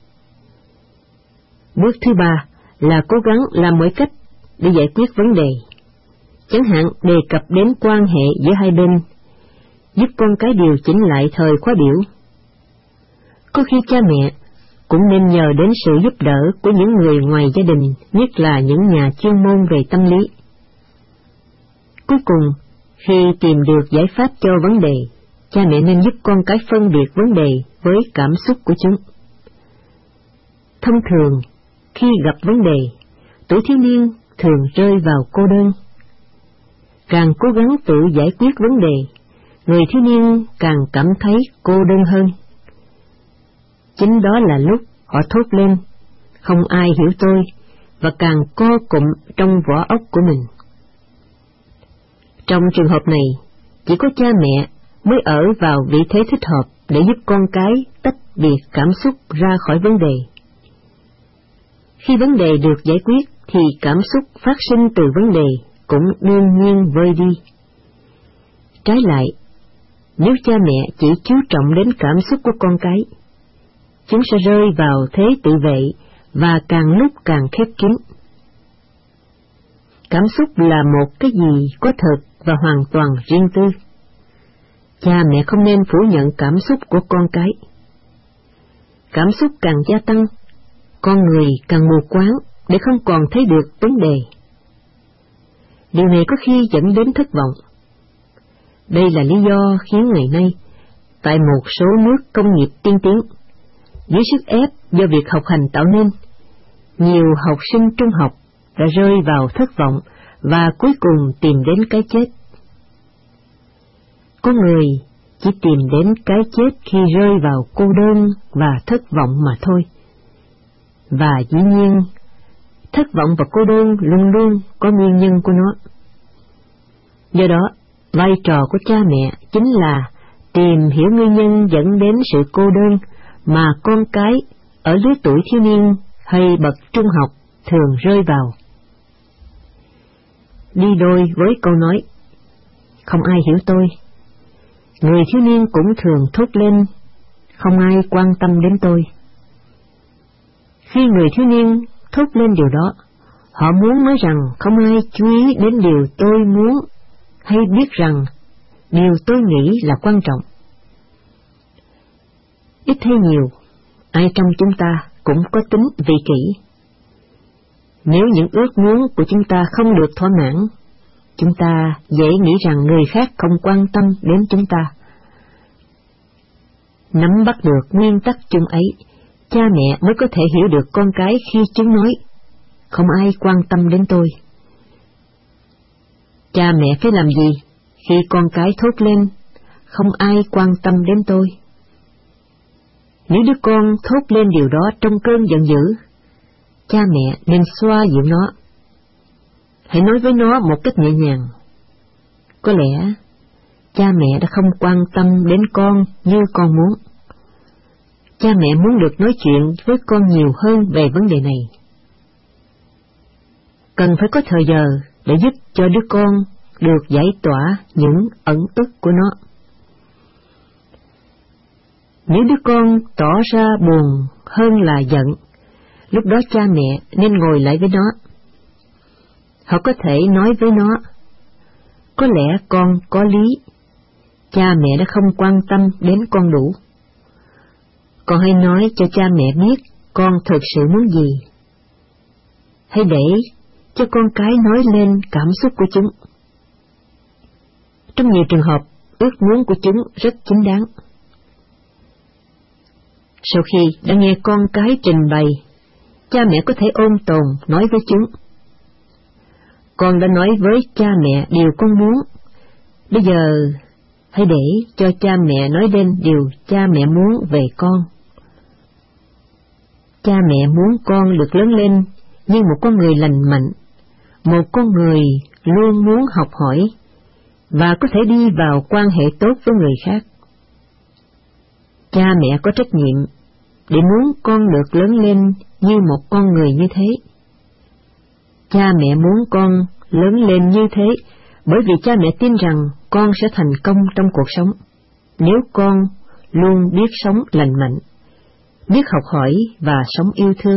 [SPEAKER 1] Bước thứ ba là cố gắng làm mọi cách để giải quyết vấn đề, chẳng hạn đề cập đến quan hệ giữa hai bên, giúp con cái điều chỉnh lại thời khóa biểu. Có khi cha mẹ cũng nên nhờ đến sự giúp đỡ của những người ngoài gia đình, nhất là những nhà chuyên môn về tâm lý. Cuối cùng, khi tìm được giải pháp cho vấn đề, cha mẹ nên giúp con cái phân biệt vấn đề với cảm xúc của chúng. Thông thường, khi gặp vấn đề, tuổi thiếu niên thường rơi vào cô đơn. Càng cố gắng tự giải quyết vấn đề, người thiếu niên càng cảm thấy cô đơn hơn. Chính đó là lúc họ thốt lên, không ai hiểu tôi, và càng co cụm trong vỏ óc của mình. Trong trường hợp này, chỉ có cha mẹ mới ở vào vị thế thích hợp để giúp con cái tách biệt cảm xúc ra khỏi vấn đề. Khi vấn đề được giải quyết thì cảm xúc phát sinh từ vấn đề cũng đương nhiên vơi đi. Trái lại, nếu cha mẹ chỉ chú trọng đến cảm xúc của con cái, chúng sẽ rơi vào thế tự vệ và càng lúc càng khép kín. Cảm xúc là một cái gì có thật và hoàn toàn riêng tư. Cha mẹ không nên phủ nhận cảm xúc của con cái. Cảm xúc càng gia tăng, con người càng mù quáng để không còn thấy được vấn đề. Điều này có khi dẫn đến thất vọng. Đây là lý do khiến ngày nay, tại một số nước công nghiệp tiên tiến, dưới sức ép do việc học hành tạo nên, nhiều học sinh trung học đã rơi vào thất vọng và cuối cùng tìm đến cái chết. Có người chỉ tìm đến cái chết khi rơi vào cô đơn và thất vọng mà thôi. Và dĩ nhiên, thất vọng và cô đơn luôn luôn có nguyên nhân của nó. Do đó, vai trò của cha mẹ chính là tìm hiểu nguyên nhân dẫn đến sự cô đơn mà con cái ở lứa tuổi thiếu niên hay bậc trung học thường rơi vào. Đi đôi với câu nói, không ai hiểu tôi, người thiếu niên cũng thường thốt lên, không ai quan tâm đến tôi. Khi người thiếu niên thốt lên điều đó, họ muốn nói rằng không ai chú ý đến điều tôi muốn, hay biết rằng điều tôi nghĩ là quan trọng. Ít hay nhiều, ai trong chúng ta cũng có tính vị kỷ. Nếu những ước muốn của chúng ta không được thỏa mãn, chúng ta dễ nghĩ rằng người khác không quan tâm đến chúng ta. Nắm bắt được nguyên tắc chung ấy, cha mẹ mới có thể hiểu được con cái khi chúng nói, không ai quan tâm đến tôi. Cha mẹ phải làm gì khi con cái thốt lên, không ai quan tâm đến tôi? Nếu đứa con thốt lên điều đó trong cơn giận dữ, cha mẹ nên xoa dịu nó. Hãy nói với nó một cách nhẹ nhàng. Có lẽ cha mẹ đã không quan tâm đến con như con muốn. Cha mẹ muốn được nói chuyện với con nhiều hơn về vấn đề này. Cần phải có thời giờ để giúp cho đứa con được giải tỏa những ẩn ức của nó. Nếu đứa con tỏ ra buồn hơn là giận, lúc đó cha mẹ nên ngồi lại với nó. Họ có thể nói với nó, có lẽ con có lý, cha mẹ đã không quan tâm đến con đủ. Con hãy nói cho cha mẹ biết con thực sự muốn gì. Hãy để cho con cái nói lên cảm xúc của chúng. Trong nhiều trường hợp, ước muốn của chúng rất chính đáng. Sau khi đã nghe con cái trình bày, cha mẹ có thể ôn tồn nói với chúng, con đã nói với cha mẹ điều con muốn, bây giờ hãy để cho cha mẹ nói lên điều cha mẹ muốn về con. Cha mẹ muốn con được lớn lên như một con người lành mạnh, một con người luôn muốn học hỏi, và có thể đi vào quan hệ tốt với người khác. Cha mẹ có trách nhiệm để muốn con được lớn lên như một con người như thế. Cha mẹ muốn con lớn lên như thế bởi vì cha mẹ tin rằng con sẽ thành công trong cuộc sống, nếu con luôn biết sống lành mạnh, biết học hỏi và sống yêu thương.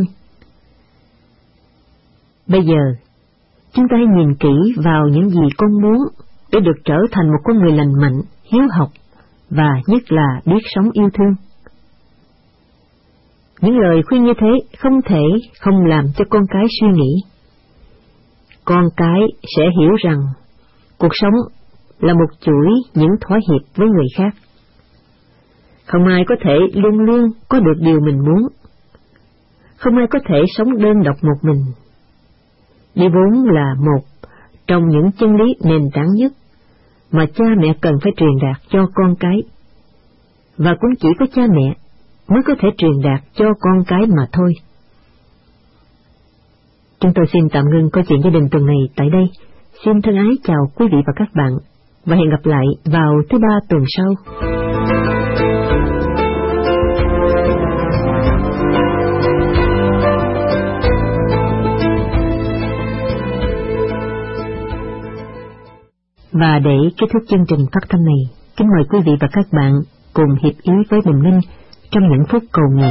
[SPEAKER 1] Bây giờ, chúng ta hãy nhìn kỹ vào những gì con muốn để được trở thành một con người lành mạnh, hiếu học và nhất là biết sống yêu thương. Những lời khuyên như thế không thể không làm cho con cái suy nghĩ. Con cái sẽ hiểu rằng cuộc sống là một chuỗi những thỏa hiệp với người khác. Không ai có thể luôn luôn có được điều mình muốn. Không ai có thể sống đơn độc một mình. Đây vốn là một trong những chân lý nền tảng nhất mà cha mẹ cần phải truyền đạt cho con cái. Và cũng chỉ có cha mẹ mới có thể truyền đạt cho con cái mà thôi. Chúng tôi xin tạm ngưng câu chuyện gia đình tuần này tại đây. Xin thân ái chào quý vị và các bạn, và hẹn gặp lại vào thứ ba tuần sau. Và để kết thúc chương trình phát thanh này, kính mời quý vị và các bạn cùng hiệp ý với Bình Minh trong những phút cầu nguyện.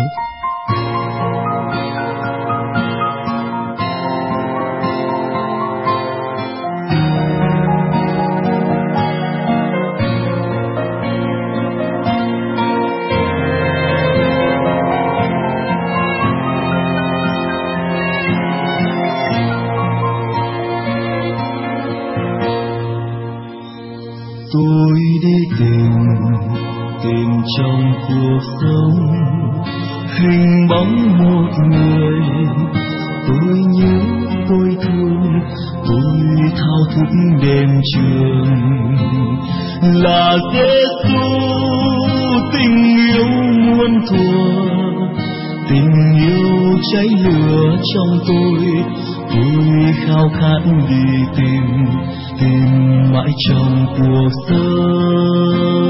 [SPEAKER 5] Tôi đi tìm, tìm trong cuộc sống hình bóng một người. Tôi nhớ, tôi thương, tôi thao thức đêm trường. Là Giê-xu, tình yêu muôn thuở, tình yêu cháy lửa trong tôi. Tôi khao khát đi tìm, tìm mãi trong cuộc sống.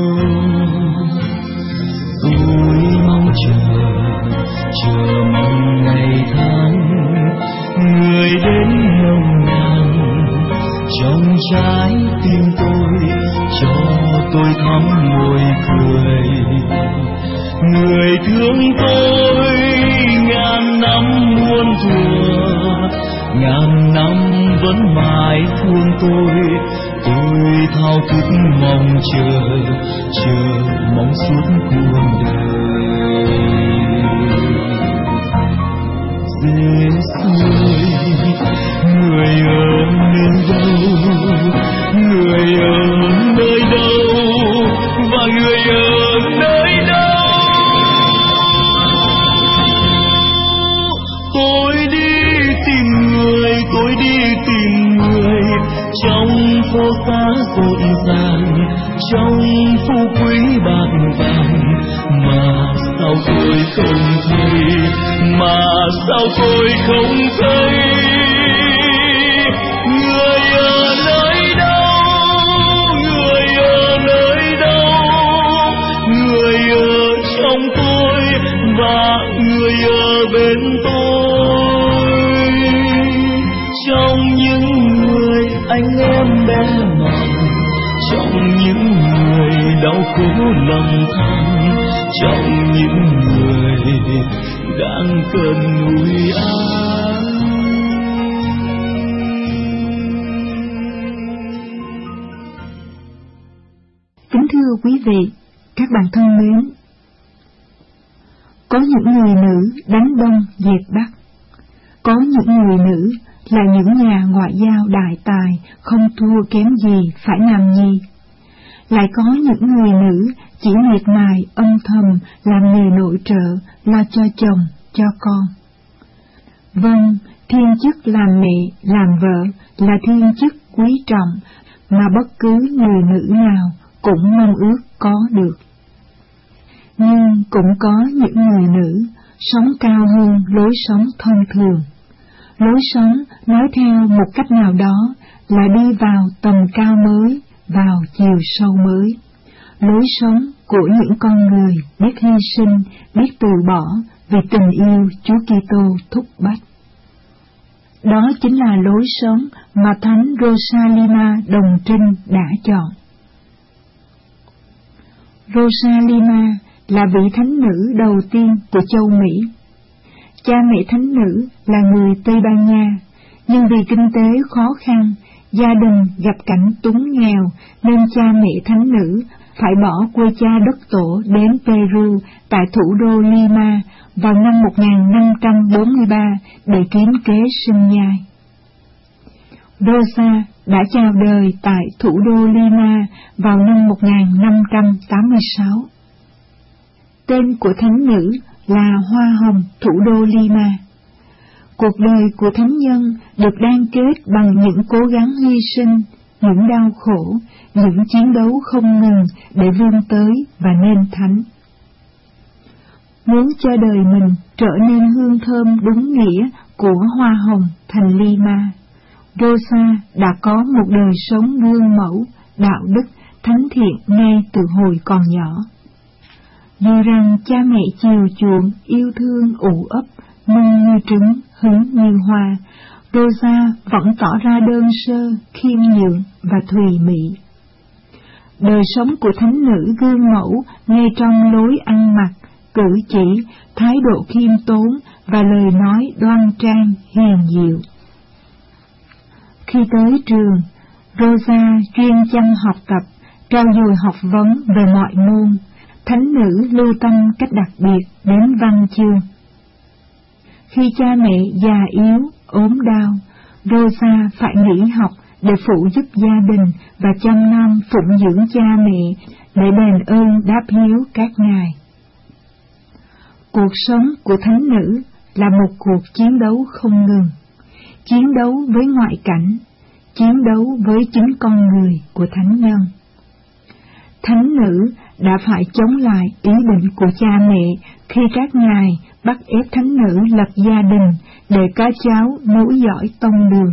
[SPEAKER 5] Tôi mong chờ, chờ mong ngày tháng, người đến nồng nàn trong trái tim tôi, cho tôi thắm môi cười. Người thương tôi ngàn năm muôn thuở, ngàn năm vẫn mãi thương tôi. Tôi thao thức mong chờ, chờ mong suốt cuộc đời. Giê-xu ơi, người ở nơi đâu, người ở nơi đâu, và người ở nơi đâu. Tôi đi tìm người, tôi đi tìm người trong phố xá rộn ràng, trong phú quý bạc vàng. Mà sao tôi không thấy, mà sao tôi không thấy. Người ở nơi đâu, người ở nơi đâu, người ở trong tôi và người ở bên tôi. Trong những người anh em bé mọn, trong những người đau khổ lầm than, trong những người đang cần nuôi ấm.
[SPEAKER 4] Kính thưa quý vị, các bạn thân mến, có những người nữ đánh Đông diệt Bắc, có những người nữ là những nhà ngoại giao đại tài không thua kém gì phải Nam Nhi. Lại có những người nữ chỉ miệt mài âm thầm làm nghề nội trợ, lo cho chồng, cho con. Vâng, thiên chức làm mẹ, làm vợ là thiên chức quý trọng mà bất cứ người nữ nào cũng mong ước có được. Nhưng cũng có những người nữ sống cao hơn lối sống thông thường. Lối sống nói theo một cách nào đó là đi vào tầm cao mới, vào chiều sâu mới. Lối sống của những con người biết hy sinh, biết từ bỏ vì tình yêu Chúa Kitô thúc bách. Đó chính là lối sống mà Thánh Rosalima Đồng Trinh đã chọn. Rosalima là vị thánh nữ đầu tiên của châu Mỹ. Cha mẹ thánh nữ là người Tây Ban Nha, nhưng vì kinh tế khó khăn, gia đình gặp cảnh túng nghèo nên cha mẹ thánh nữ phải bỏ quê cha đất tổ đến Peru tại thủ đô Lima vào năm một nghìn năm trăm bốn mươi ba để kiếm kế sinh nhai. Rosa đã chào đời tại thủ đô Lima vào năm một nghìn năm trăm tám mươi sáu. Tên của thánh nữ là Hoa Hồng thủ đô Lima. Cuộc đời của thánh nhân được đan kết bằng những cố gắng hy sinh, những đau khổ, những chiến đấu không ngừng để vươn tới và nên thánh. Muốn cho đời mình trở nên hương thơm đúng nghĩa của hoa hồng thành Lima, Rosa đã có một đời sống gương mẫu, đạo đức, thánh thiện ngay từ hồi còn nhỏ. Dù rằng cha mẹ chiều chuộng, yêu thương ủ ấp, nâng như trứng, hứng như hoa, Rosa vẫn tỏ ra đơn sơ, khiêm nhượng và thùy mị. Đời sống của thánh nữ gương mẫu ngay trong lối ăn mặc, cử chỉ, thái độ khiêm tốn và lời nói đoan trang, hiền diệu. Khi tới trường, Rosa chuyên chăm học tập, trau dồi học vấn về mọi môn. Thánh nữ lưu tâm cách đặc biệt đến văn chương. Khi cha mẹ già yếu, ốm đau, Rosa phải nghỉ học để phụ giúp gia đình và chăm nom phụng dưỡng cha mẹ để đền ơn đáp hiếu các ngài. Cuộc sống của thánh nữ là một cuộc chiến đấu không ngừng, chiến đấu với ngoại cảnh, chiến đấu với chính con người của thánh nhân. Thánh nữ đã phải chống lại ý định của cha mẹ khi các ngài bắt ép thánh nữ lập gia đình để có cháu nối dõi tông đường.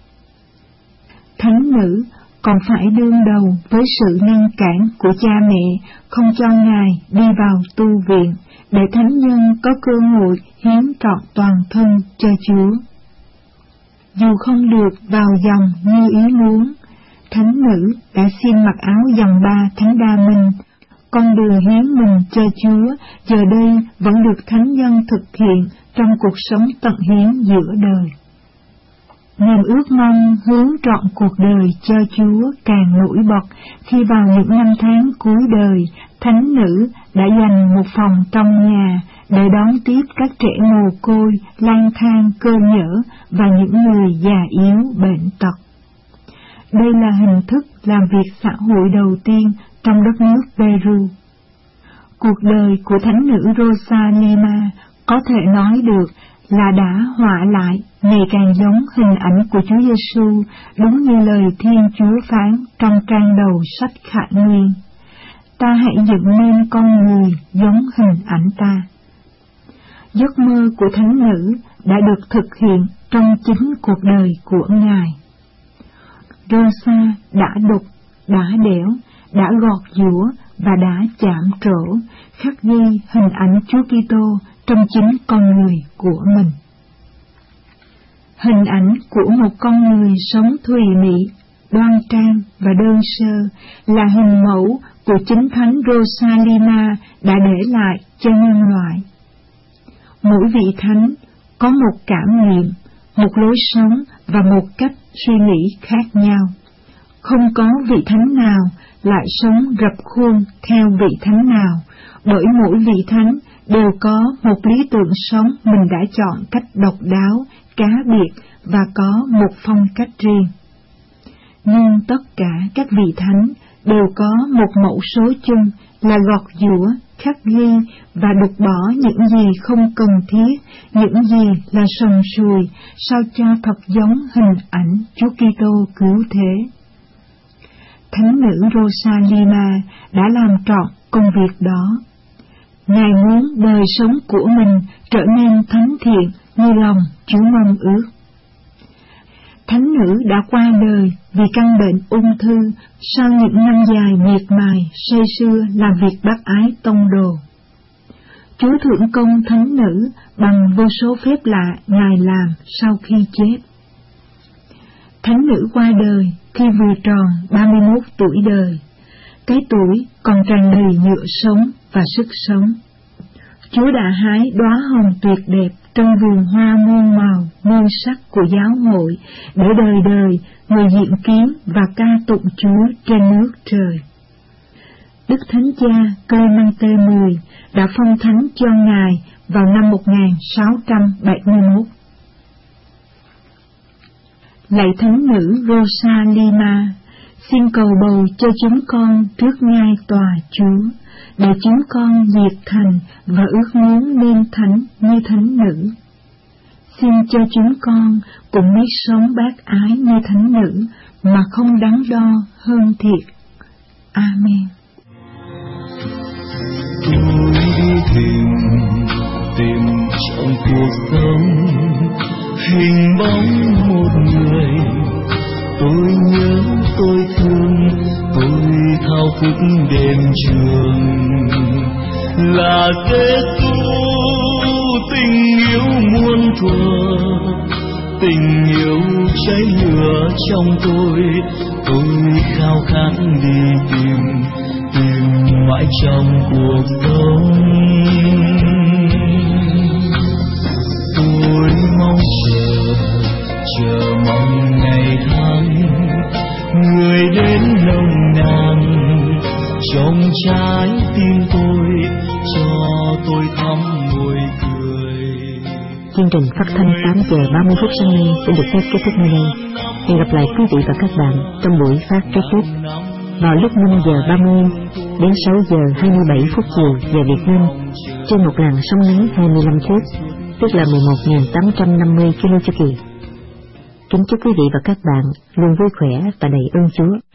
[SPEAKER 4] Thánh nữ còn phải đương đầu với sự ngăn cản của cha mẹ không cho ngài đi vào tu viện để thánh nhân có cơ hội hiến trọn toàn thân cho Chúa. Dù không được vào dòng như ý muốn, thánh nữ đã xin mặc áo dòng ba thánh đa minh. Con đường hiến mình cho Chúa giờ đây vẫn được thánh nhân thực hiện trong cuộc sống tận hiến giữa đời. Niềm ước mong hướng trọn cuộc đời cho Chúa càng nổi bật khi vào những năm tháng cuối đời, thánh nữ đã dành một phòng trong nhà để đón tiếp các trẻ mồ côi, lang thang, cơ nhỡ và những người già yếu bệnh tật. Đây là hình thức làm việc xã hội đầu tiên trong đất nước Peru. Cuộc đời của thánh nữ Rosalima có thể nói được là đã họa lại ngày càng giống hình ảnh của Chúa Giêsu, đúng như lời Thiên Chúa phán trong trang đầu sách Khải Nguyên: Ta hãy dựng nên con người giống hình ảnh ta. Giấc mơ của thánh nữ đã được thực hiện trong chính cuộc đời của ngài. Rosa đã đục, đã đẽo, đã gọt giũa và đã chạm trổ, khắc ghi hình ảnh Chúa Kitô trong chính con người của mình. Hình ảnh của một con người sống thùy mị, đoan trang và đơn sơ là hình mẫu của chính thánh Rosalima đã để lại cho nhân loại. Mỗi vị thánh có một cảm nghiệm, một lối sống và một cách suy nghĩ khác nhau. Không có vị thánh nào lại sống rập khuôn theo vị thánh nào, bởi mỗi vị thánh đều có một lý tưởng sống mình đã chọn cách độc đáo, cá biệt và có một phong cách riêng. Nhưng tất cả các vị thánh đều có một mẫu số chung là gọt giũa, khắc ghi và đục bỏ những gì không cần thiết, những gì là sần sùi, sao cho thật giống hình ảnh Chúa Kitô cứu thế. Thánh nữ Rosalima đã làm trọn công việc đó. Ngài muốn đời sống của mình trở nên thánh thiện như lòng Chúa mong ước. Thánh nữ đã qua đời vì căn bệnh ung thư sau những năm dài miệt mài say sưa làm việc bác ái tông đồ. Chúa thưởng công thánh nữ bằng vô số phép lạ Ngài làm sau khi chết. Thánh nữ qua đời khi vừa tròn ba mươi mốt tuổi đời, cái tuổi còn tràn đầy nhựa sống và sức sống. Chúa đã hái đóa hồng tuyệt đẹp trong vườn hoa muôn màu, muôn sắc của giáo hội, để đời đời người diện kiến và ca tụng Chúa trên nước trời. Đức Thánh Cha Clemente mười đã phong thánh cho Ngài vào năm một nghìn sáu trăm bảy mươi mốt. Lạy Thánh nữ Rosalima, xin cầu bầu cho chúng con trước ngai tòa Chúa, để chúng con nhiệt thành và ước muốn nên thánh như thánh nữ. Xin cho chúng con cũng biết sống bác ái như thánh nữ mà không đắn đo hơn thiệt. Amen.
[SPEAKER 5] Tôi đi tìm, tìm trong cuộc sống hình bóng một người. Tôi nhớ, tôi thương, tôi thao thức đêm trường, là Giê-xu tình yêu muôn thuở, tình yêu cháy lửa trong tôi. Tôi khao khát đi tìm, tìm mãi trong cuộc sống. Tôi mong chờ, chờ mong ngày tháng, người đến nồng nàn trong trái tim tôi, cho tôi thắm môi cười.
[SPEAKER 1] Chương trình phát thanh tám giờ ba mươi phút sáng nay sẽ được phép kết thúc nơi đây. Hẹn gặp lại quý vị và các bạn trong buổi phát kế tiếp vào lúc năm giờ ba mươi đến sáu giờ hai mươi bảy phút chiều giờ Việt Nam trên một làn sóng ngắn hai mươi lăm phút, tức là mười một nghìn tám trăm năm mươi ki lô chu kỳ. Kính chúc quý vị và các bạn luôn vui khỏe và đầy ơn Chúa.